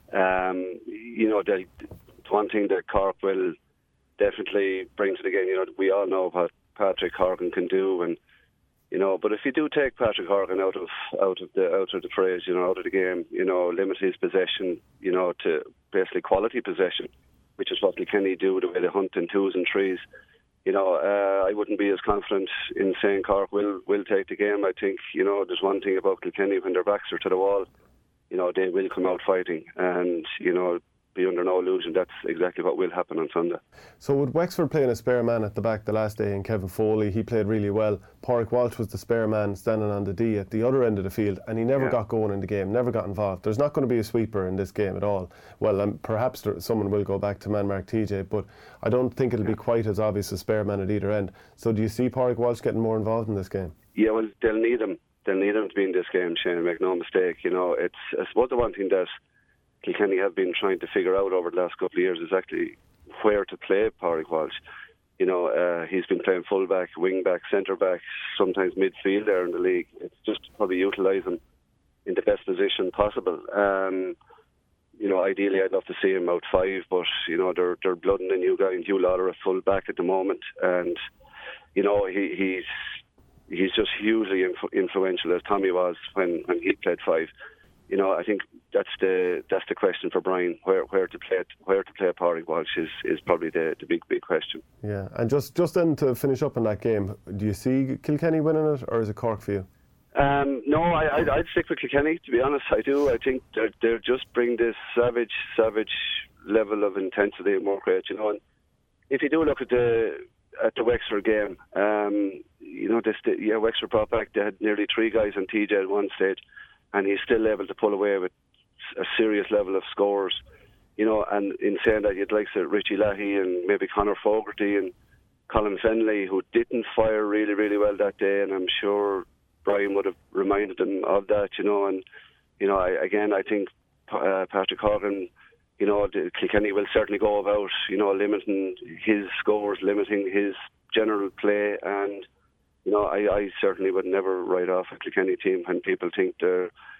Um, you know, the one thing that Cork will definitely bring to the game, you know, we all know what Patrick Horgan can do, and you know, but if you do take Patrick Horgan out of out of the out of the phrase, you know, out of the game, you know, limit his possession, you know, to basically quality possession, which is what Kilkenny do, the way they hunt in twos and threes. You know, uh, I wouldn't be as confident in saying Cork will will take the game. I think, you know, there's one thing about Kilkenny, when their backs are to the wall, you know, they will come out fighting, and you know, be under no illusion that's exactly what will happen on Sunday. So with Wexford playing a spare man at the back the last day in Kevin Foley, he played really well. Pádraig Walsh was the spare man standing on the D at the other end of the field, and he never Yeah. got going in the game, never got involved. There's not going to be a sweeper in this game at all. Well, um, perhaps there, someone will go back to man mark T J, but I don't think it'll be quite as obvious a spare man at either end. So do you see Pádraig Walsh getting more involved in this game? Yeah, well, they'll need him. They'll need him to be in this game, Shane, make no mistake. You know, it's, I suppose the one thing that Kilkenny have been trying to figure out over the last couple of years is actually where to play Pádraig Walsh. You know, uh, he's been playing full-back, wing-back, centre-back, sometimes midfield there in the league. It's just to probably utilise him in the best position possible. Um, you know, ideally I'd love to see him out five, but, you know, they're, they're blooding a new guy in Hugh Lawler at full-back at the moment. And, you know, he, he's he's just hugely influ- influential, as Tommy was when, when he played five. You know, I think that's the that's the question for Brian. Where where to play where to play Pádraig Walsh is, is probably the, the big big question. Yeah, and just, just then to finish up on that game, do you see Kilkenny winning it, or is it Cork for you? Um, no, I, I'd, I'd stick with Kilkenny, to be honest. I do. I think they're, they're just bring this savage savage level of intensity and work rate. You know, and if you do look at the at the Wexford game, um, you know, this the, yeah Wexford brought back. They had nearly three guys on T J at one stage, and he's still able to pull away with a serious level of scores, you know, and in saying that you'd like to Richie Leahy and maybe Conor Fogarty and Colin Fennelly, who didn't fire really, really well that day, and I'm sure Brian would have reminded them of that, you know, and, you know, I, again, I think uh, Patrick Horgan, you know, the, Kilkenny will certainly go about, you know, limiting his scores, limiting his general play, and, you know, I, I certainly would never write off a Kilkenny team when people think they're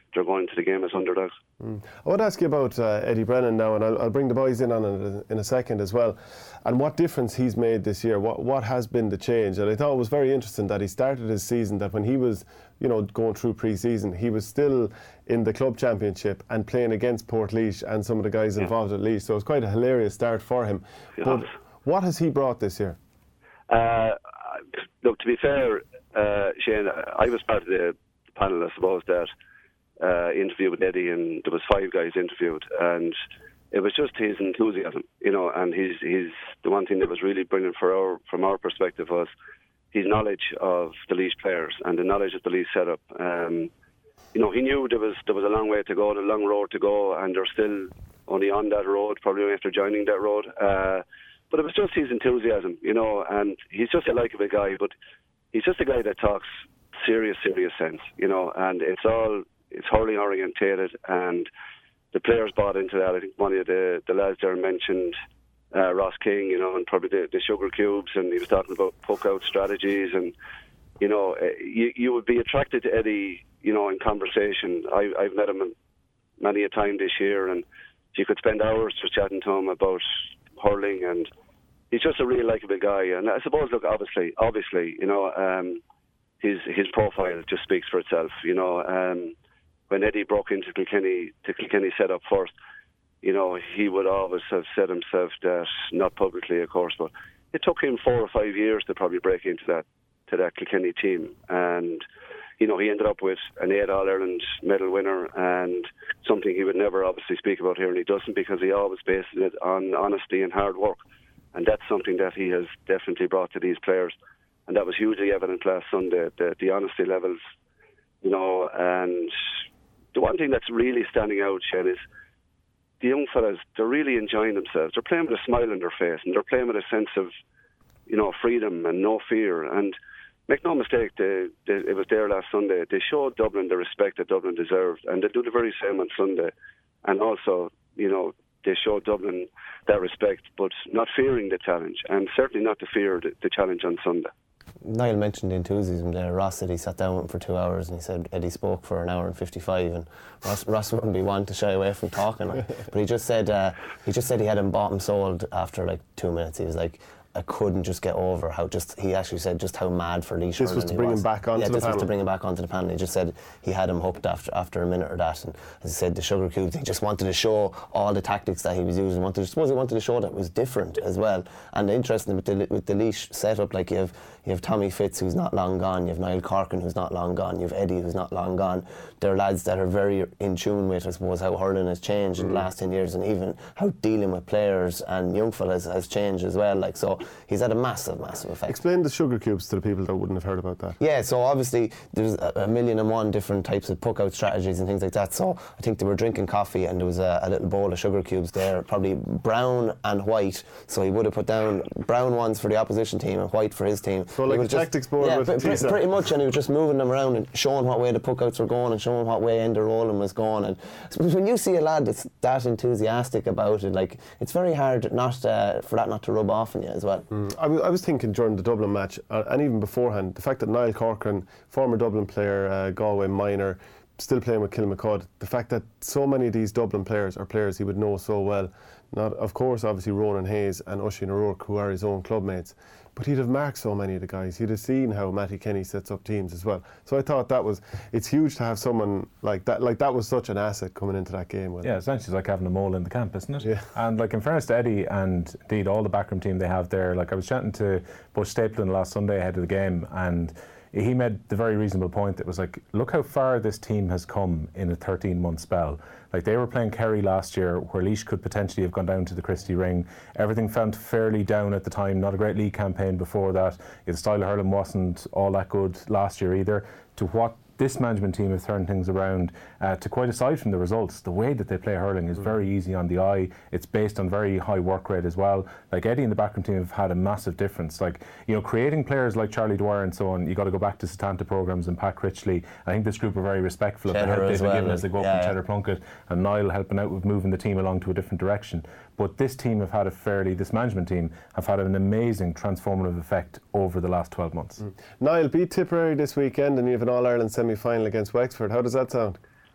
they're going into the game as underdogs. Mm. I want to ask you about uh, Eddie Brennan now, and I'll, I'll bring the boys in on it in a second as well, and what difference he's made this year. What what has been the change? And I thought it was very interesting that he started his season, that when he was, you know, going through pre-season, he was still in the club championship and playing against Portlaoise and some of the guys involved yeah. at Laois. So it was quite a hilarious start for him. Yeah. But what has he brought this year? Uh, look, to be fair, uh, Shane, I was part of the panel, I suppose, that uh, interviewed with Eddie, and there was five guys interviewed, and it was just his enthusiasm, you know, and his his the one thing that was really brilliant for our from our perspective was his knowledge of the Laois players and the knowledge of the Laois setup. Um, you know, he knew there was there was a long way to go, a long road to go, and they're still only on that road, probably after joining that road. Uh, but it was just his enthusiasm, you know, and he's just a likeable guy, but he's just a guy that talks serious, serious sense, you know, and it's all, it's hurling orientated, and the players bought into that. I think one of the, the lads there mentioned uh, Ross King, you know, and probably the, the sugar cubes, and he was talking about poke out strategies, and, you know, you, you would be attracted to Eddie, you know, in conversation. I, I've met him many a time this year, and you could spend hours just chatting to him about hurling, and he's just a really likeable guy. And I suppose, look, obviously, obviously, you know, um, his his profile just speaks for itself. You know, um, when Eddie broke into Kilkenny, to Kilkenny set up first, you know, he would always have said himself that, not publicly, of course, but it took him four or five years to probably break into that to that Kilkenny team. And you know, he ended up with an eight All-Ireland medal winner, and something he would never obviously speak about here, and he doesn't, because he always based it on honesty and hard work. And that's something that he has definitely brought to these players. And that was hugely evident last Sunday, the, the honesty levels, you know. And the one thing that's really standing out, Shane, is the young fellas, they're really enjoying themselves. They're playing with a smile on their face, and they're playing with a sense of, you know, freedom and no fear. And make no mistake, they, they, it was there last Sunday. They showed Dublin the respect that Dublin deserved, and they do the very same on Sunday. And also, you know, they showed Dublin that respect, but not fearing the challenge, and certainly not to fear the, the challenge on Sunday. Niall mentioned the enthusiasm there. Ross said he sat down for two hours, and he said Eddie spoke for an hour and fifty-five, and Ross, Ross wouldn't be one to shy away from talking. Like, but he just said uh, he just said he had him bought and sold after like two minutes. He was like, I couldn't just get over how just he actually said just how mad for Laois. This was to bring him back onto yeah, the this panel. was to bring him back onto the panel. He just said he had him hooked after after a minute or that, and as I said, the sugar cubes, he just wanted to show all the tactics that he was using. Wanted, I suppose he wanted to show that it was different as well. And interesting with the with the Laois setup, like you have you have Tommy Fitz, who's not long gone. You have Niall Corkin, who's not long gone. You have Eddie, who's not long gone. They're lads that are very in tune with, I suppose, how hurling has changed mm-hmm. in the last ten years, and even how dealing with players and young fellas has changed as well. Like, so he's had a massive, massive effect. Explain the sugar cubes to the people that wouldn't have heard about that. Yeah, so obviously there's a, a million and one different types of puck out strategies and things like that. So I think they were drinking coffee, and there was a, a little bowl of sugar cubes there, probably brown and white. So he would have put down brown ones for the opposition team and white for his team. So like a tactics board yeah, with pr- pr- pretty much, and he was just moving them around and showing what way the puck outs were going and showing what way end of rolling was going. And when you see a lad that's that enthusiastic about it, like, it's very hard not uh, for that not to rub off on you as well. Mm. I, w- I was thinking during the Dublin match, uh, and even beforehand, the fact that Niall Corcoran, former Dublin player, uh, Galway minor, still playing with Kilmacud, the fact that so many of these Dublin players are players he would know so well. Not, of course, obviously Ronan Hayes and Oisin O'Rourke, who are his own club mates, but he'd have marked so many of the guys. He'd have seen how Matty Kenny sets up teams as well. So I thought that was, it's huge to have someone like that. Like, that was such an asset coming into that game. Yeah, essentially it's like having a mole in the camp, isn't it? Yeah. And like, in fairness to Eddie and indeed all the backroom team they have there, like I was chatting to Butch Stapleton last Sunday ahead of the game, and he made the very reasonable point that was like, look how far this team has come in a thirteen month spell. Like, they were playing Kerry last year, where Laois could potentially have gone down to the Christie Ring. Everything felt fairly down at the time. Not a great league campaign before that. The style of hurling wasn't all that good last year either. To what this management team have turned things around, uh, to quite aside from the results, the way that they play hurling is very easy on the eye. It's based on very high work rate as well. Like, Eddie and the backroom team have had a massive difference. Like, you know, creating players like Charlie Dwyer and so on, you got to go back to Satanta programs and Pat Critchley. I think this group are very respectful Cheddar of the help they've well, been given as they go up yeah, from yeah. Cheddar Plunkett, and Niall helping out with moving the team along to a different direction. But this team have had a fairly, this management team have had an amazing transformative effect over the last twelve months. Mm. Niall beat Tipperary this weekend, and you have an All-Ireland semi-final against Wexford. How does that sound?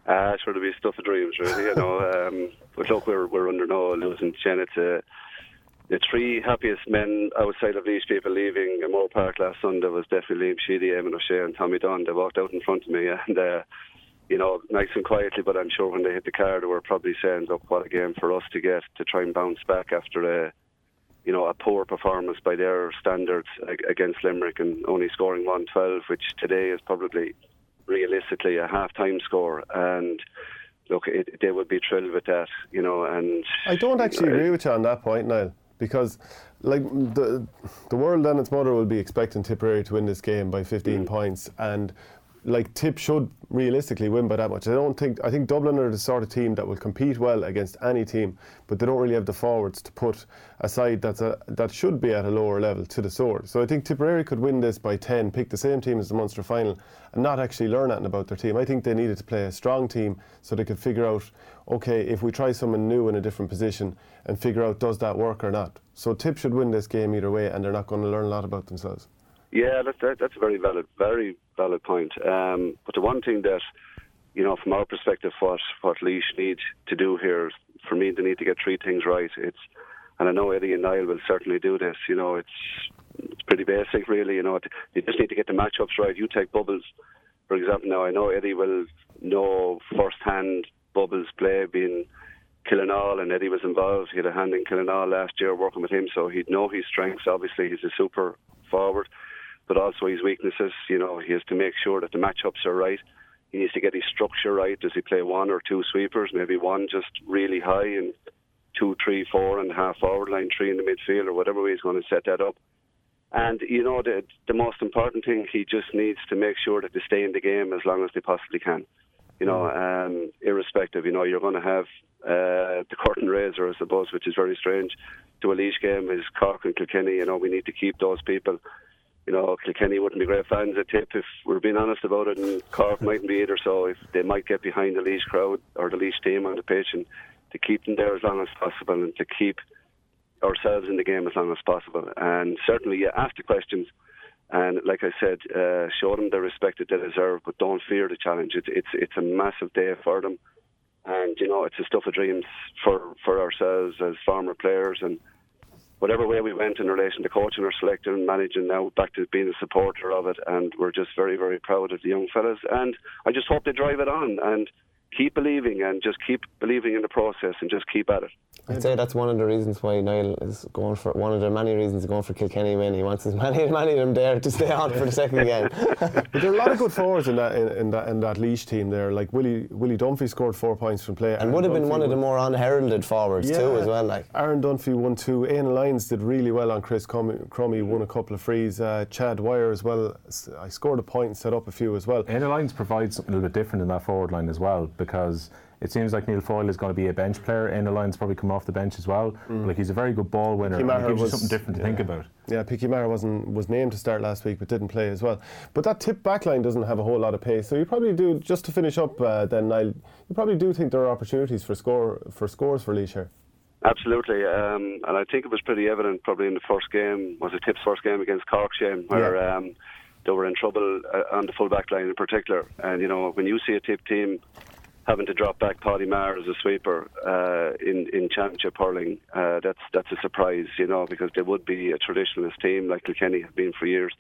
Uh, sure, there'll be stuff of dreams, really, you know. Um, but look, we're, we're under no illusion. Janet, uh, the three happiest men outside of Laois people leaving Moore Park last Sunday was definitely Liam Sheedy, Eamon O'Shea and Tommy Dunn. They walked out in front of me and, uh, you know, nice and quietly, but I'm sure when they hit the car they were probably saying, look, what a game for us to get to try and bounce back after a, you know, a poor performance by their standards against Limerick and only scoring one twelve, which today is probably realistically a half-time score. And look, it, they would be thrilled with that, you know. And I don't actually uh, agree with you on that point, Niall. Because, like, the the world and its mother will be expecting Tipperary to win this game by fifteen mm. points, and like Tip should realistically win by that much. I don't think I think Dublin are the sort of team that will compete well against any team, but they don't really have the forwards to put a side that's a, that should be at a lower level to the sword. So I think Tipperary could win this by ten, pick the same team as the Munster final, and not actually learn anything about their team. I think they needed to play a strong team so they could figure out, okay, if we try someone new in a different position and figure out does that work or not. So Tip should win this game either way, and they're not going to learn a lot about themselves. Yeah, that, that, that's a very valid, very valid point. Um, but the one thing that, you know, from our perspective, what what Laois need to do here, for me, they need to get three things right. It's, and I know Eddie and Niall will certainly do this. You know, it's it's pretty basic, really. You know, you just need to get the matchups right. You take Bubbles, for example. Now I know Eddie will know first-hand Bubbles' play, being Killinall, and Eddie was involved. He had a hand in Killinall last year working with him, so he'd know his strengths. Obviously, he's a super forward, but also his weaknesses. You know, he has to make sure that the matchups are right. He needs to get his structure right. Does he play one or two sweepers? Maybe one just really high and two, three, four and a half forward line, three in the midfield, or whatever way he's going to set that up. And, you know, the, the most important thing, he just needs to make sure that they stay in the game as long as they possibly can. You know, um, irrespective, you know, you're going to have uh, the curtain raiser, I suppose, which is very strange, to a Laois game is Cork and Kilkenny. You know, we need to keep those people. You know, Kilkenny wouldn't be great fans of Tip if we're being honest about it, and Cork mightn't be either. So if they might get behind the Laois crowd or the Laois team on the pitch, and to keep them there as long as possible, and to keep ourselves in the game as long as possible. And certainly, yeah, ask the questions. And like I said, uh, show them the respect that they deserve, but don't fear the challenge. It's it's it's a massive day for them, and you know it's a stuff of dreams for, for ourselves as former players, and whatever way we went in relation to coaching or selecting and managing, now back to being a supporter of it, and we're just very very proud of the young fellas, and I just hope they drive it on and keep believing and just keep believing in the process and just keep at it. I'd say that's one of the reasons why Niall is going for, one of the many reasons he's going for Kilkenny win. He wants as many, many of them there to stay on for the second game. But there are a lot of good forwards in that in, in that in that Laois team there. Like Willie Willie Dunphy scored four points from play, and Aaron would have been Dunphy one of the more unheralded forwards yeah, too as well. Like Aaron Dunphy won two. Aina Lyons did really well on Chris Crummy, won a couple of frees. Uh, Chad Wire as well. I scored a point and set up a few as well. Aina Lyons provides something a little bit different in that forward line as well, because it seems like Neil Foyle is going to be a bench player. Aina Lyons probably come off the bench as well. Mm. Like he's a very good ball winner. And it gives was, you something different to yeah. think about. Yeah, Picky Maher wasn't was named to start last week, but didn't play as well. But that Tip backline doesn't have a whole lot of pace. So you probably do, just to finish up, uh, then Niall, you probably do think there are opportunities for score for scores for Laois here. Absolutely, um, and I think it was pretty evident probably in the first game, was it Tip's first game against Cork, Shane, where yeah. um, they were in trouble uh, on the full back line in particular. And you know, when you see a Tip team having to drop back Paddy Maher as a sweeper uh, in in championship hurling, uh, that's that's a surprise, you know, because they would be a traditionalist team like Kilkenny have been for years.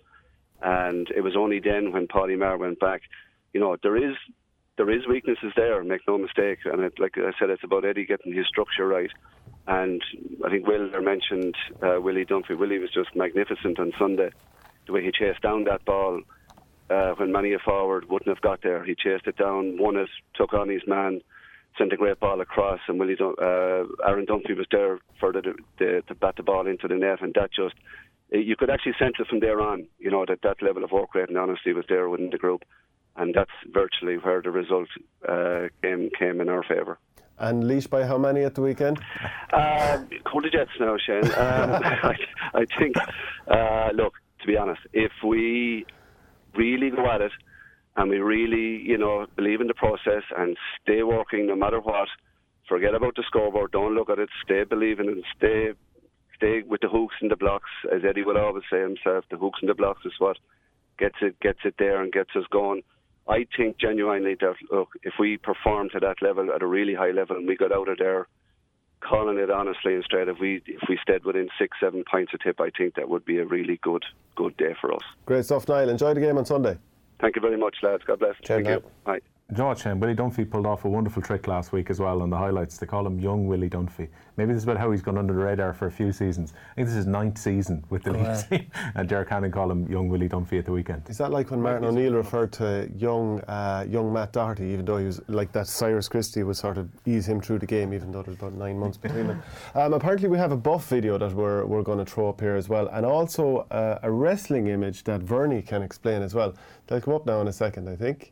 And it was only then when Paddy Maher went back, you know, there is there is weaknesses there, make no mistake. And it, like I said, it's about Eddie getting his structure right. And I think Will there mentioned uh, Willie Dunphy. Willie was just magnificent on Sunday, the way he chased down that ball. Uh, when many a forward wouldn't have got there, he chased it down, won it, took on his man, sent a great ball across, and Willie Dun- uh, Aaron Dunphy was there for the, the, to bat the ball into the net, and that just, you could actually sense it from there on, you know, that that level of work rate and honesty was there within the group, and that's virtually where the result uh, came came in our favour. And Laois by how many at the weekend? Uh, call the Jets now, Shane. Um, I, I think, uh, look, to be honest, if we really go at it and we really, you know, believe in the process and stay working no matter what, forget about the scoreboard, don't look at it, stay believing and stay stay with the hooks and the blocks, as Eddie would always say himself, the hooks and the blocks is what gets it gets it there and gets us going. I think genuinely that, look, if we perform to that level at a really high level and we got out of there calling it honestly instead, if we if we stayed within six, seven points a tip, I think that would be a really good good day for us. Great stuff, Niall. Enjoy the game on Sunday. Thank you very much, lads. God bless. Cheers, Thank you. Bye. Do you know what, Shane? Willie Dunphy pulled off a wonderful trick last week as well on the highlights. They call him Young Willie Dunphy. Maybe this is about how he's gone under the radar for a few seasons. I think this is his ninth season with the Oh, league yeah. team. And Derek Hannon called him Young Willie Dunphy at the weekend. Is that like when Martin O'Neill referred to young uh, young Matt Doherty, even though he was like that Cyrus Christie would sort of ease him through the game, even though there's about nine months between them. Um, apparently we have a buff video that we're, we're going to throw up here as well, and also uh, a wrestling image that Vernie can explain as well. They'll come up now in a second, I think.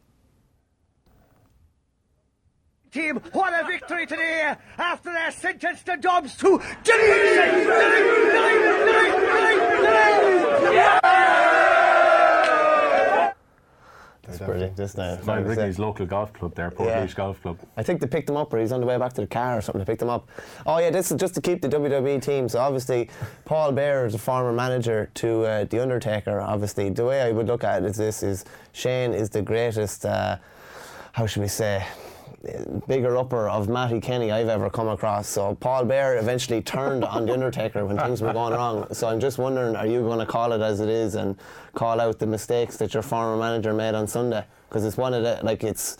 Team, what a victory today after their sentence to Dubs to deletion! That's brilliant, this now. Niall Rigney's local golf club there, Port Yeah. Leash Golf Club. I think they picked him up, or he's on the way back to the car or something. They picked him up. Oh yeah, this is just to keep the W W E team. So obviously, Paul Bearer is a former manager to uh, The Undertaker. Obviously, the way I would look at it is this: is Shane is the greatest. Uh, how should we say? Bigger upper of Matty Kenny I've ever come across. So Paul Bearer eventually turned on The Undertaker when things were going wrong. So I'm just wondering, are you going to call it as it is and call out the mistakes that your former manager made on Sunday? Because it's one of the, like, it's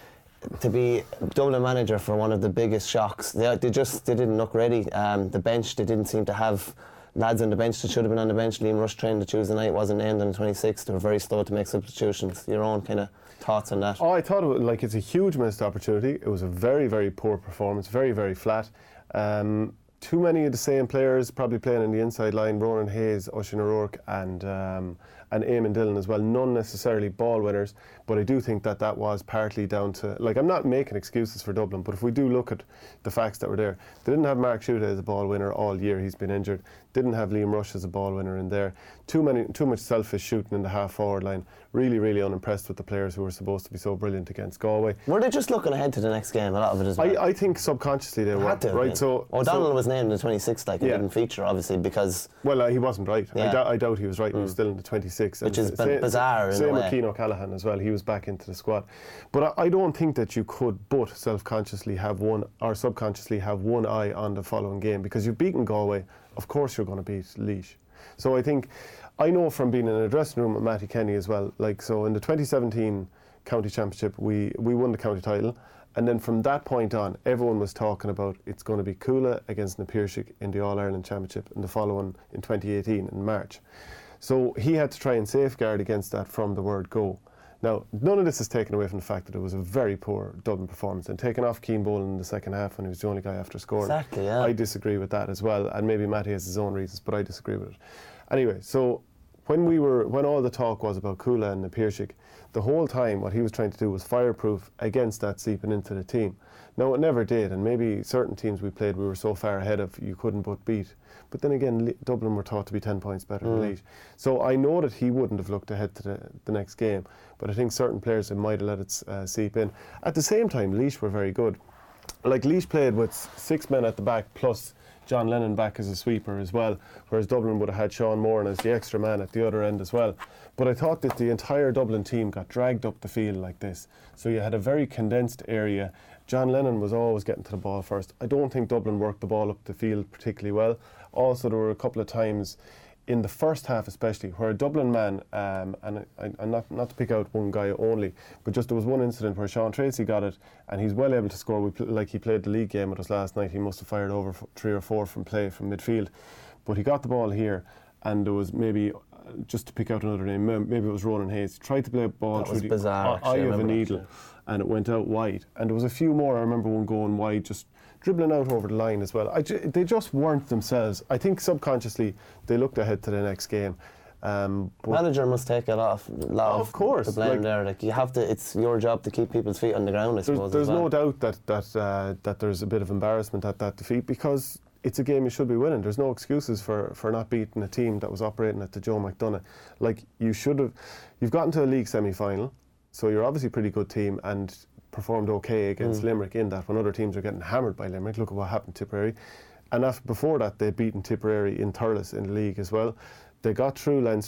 to be Dublin manager for one of the biggest shocks. They, they just they didn't look ready. Um, the bench, they didn't seem to have lads on the bench that should have been on the bench. Liam Rush trained the Tuesday night, wasn't named on the twenty-sixth. They were very slow to make substitutions. Your own kind of thoughts on that? Oh, I thought it was, like, it's a huge missed opportunity. It was a very, very poor performance, very, very flat. Um, too many of the same players probably playing in the inside line, Ronan Hayes, Oisin O'Rourke and um, and Eamon Dillon as well, none necessarily ball winners, but I do think that that was partly down to, like, I'm not making excuses for Dublin, but if we do look at the facts that were there, they didn't have Mark Shuta as a ball winner all year, he's been injured, didn't have Liam Rush as a ball winner in there, too many, too much selfish shooting in the half forward line, really, really unimpressed with the players who were supposed to be so brilliant against Galway. Were they just looking ahead to the next game, a lot of it as well? I, I think subconsciously they, They were, had to, right, yeah. so... O'Donnell so, was named in the twenty-sixth, like, he Yeah. didn't feature, obviously, because... Well, uh, he wasn't right. Yeah. I, doubt, I doubt he was right. He was still in the twenty-six. Which And is sa- b- bizarre in a Same way. with Keane O'Callaghan as well. He was back into the squad. But I, I don't think that you could but self-consciously have one, or subconsciously have one eye on the following game, because you've beaten Galway. Of course you're going to beat Laois. So I think, I know from being in a dressing room with Matty Kenny as well, like, so in the twenty seventeen county championship, we, we won the county title. And then from that point on, everyone was talking about it's going to be Coola against Na Piarsaigh in the All-Ireland Championship and the following in twenty eighteen in March. So he had to try and safeguard against that from the word go. Now, none of this is taken away from the fact that it was a very poor Dublin performance, and taking off Keane Bolan in the second half when he was the only guy after scoring. Exactly, yeah. I disagree with that as well, and maybe Matty has his own reasons, but I disagree with it. Anyway, so when we were, when all the talk was about Coola and Na Piarsaigh, the whole time what he was trying to do was fireproof against that seeping into the team. Now, it never did, and maybe certain teams we played we were so far ahead of you couldn't but beat. But then again, Le- Dublin were thought to be ten points better than Laois. So I know that he wouldn't have looked ahead to the, the next game, but I think certain players might have let it uh, seep in. At the same time, Laois were very good. Like, Laois played with six men at the back plus John Lennon back as a sweeper as well, whereas Dublin would have had Sean Moran as the extra man at the other end as well. But I thought that the entire Dublin team got dragged up the field like this. So you had a very condensed area. John Lennon was always getting to the ball first. I don't think Dublin worked the ball up the field particularly well. Also, there were a couple of times in the first half especially where a Dublin man, um, and I, I, not, not to pick out one guy only, but just there was one incident where Sean Tracy got it and he's well able to score. We pl- like he played the league game with us last night. He must have fired over f- three or four from play from midfield. But he got the ball here and there was maybe, uh, just to pick out another name, maybe it was Ronan Hayes, tried to play a ball That through was the bizarre, eye actually, I of a remember that, needle yeah. and it went out wide. And there was a few more, I remember one going wide, just dribbling out over the line as well. I ju- they just weren't themselves. I think subconsciously they looked ahead to the next game. Um, but Manager must take a lot of, lot Of course, the blame like- there. Like, you have to. It's your job to keep people's feet on the ground, I there's, suppose. there's as well. no doubt that that uh, that there's a bit of embarrassment at that defeat, because it's a game you should be winning. There's no excuses for, for not beating a team that was operating at the Joe McDonagh. Like, you should have, you've gotten to a league semi-final, so you're obviously a pretty good team and performed okay against Mm. Limerick in that when other teams are getting hammered by Limerick. Look at what happened to Tipperary. And after, before that, they'd beaten Tipperary in Thurles in the league as well. They got through Leinster.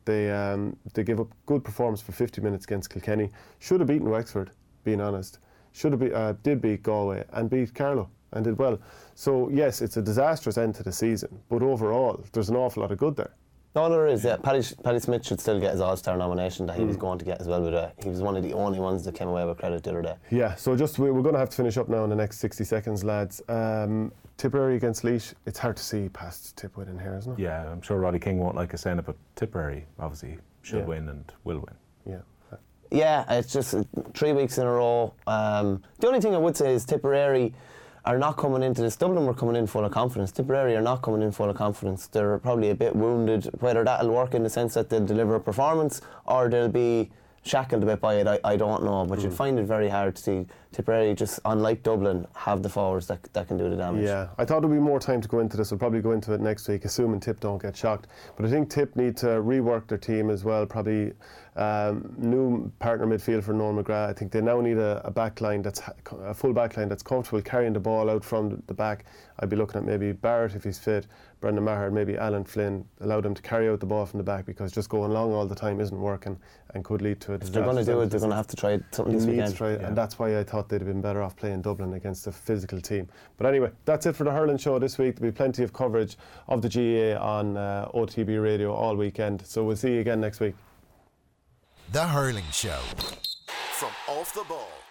They um, they gave up good performance for fifty minutes against Kilkenny. Should have beaten Wexford, being honest. Should have be, uh, did beat Galway and beat Carlow and did well. So yes, it's a disastrous end to the season, but overall there's an awful lot of good there. No, there is, yeah. Paddy, Paddy Smith should still get his All-Star nomination that he mm. was going to get as well. But uh, he was one of the only ones that came away with credit the other day. Yeah, so just we, we're going to have to finish up now in the next sixty seconds, lads. Um, Tipperary against Laois. It's hard to see past Tip winning here, isn't it? Yeah, I'm sure Roddy King won't like us saying it, but Tipperary obviously should yeah. win and will win. Yeah. Yeah, it's just three weeks in a row. Um, the only thing I would say is Tipperary are not coming into this. Dublin were coming in full of confidence. Tipperary are not coming in full of confidence. They're probably a bit wounded. Whether that'll work in the sense that they'll deliver a performance or they'll be shackled a bit by it, I, I don't know. But mm. you'd find it very hard to see Tipperary, just unlike Dublin, have the forwards that, that can do the damage. Yeah, I thought there'd be more time to go into this. We'll probably go into it next week, assuming Tip don't get shocked. But I think Tip need to rework their team as well. Probably um, new partner midfield for Noel McGrath. I think they now need a, a back line that's a full back line that's comfortable carrying the ball out from the back. I'd be looking at maybe Barrett if he's fit, Brendan Maher, maybe Alan Flynn. Allow them to carry out the ball from the back, because just going long all the time isn't working and could lead to a disaster. If they're going to do it, they're going to have to try something this weekend. Try, yeah. And that's why I thought they'd have been better off playing Dublin against a physical team. But anyway, that's it for the Hurling Show this week. There'll be plenty of coverage of the G A A on uh, O T B Radio all weekend. So we'll see you again next week. The Hurling Show from Off the Ball.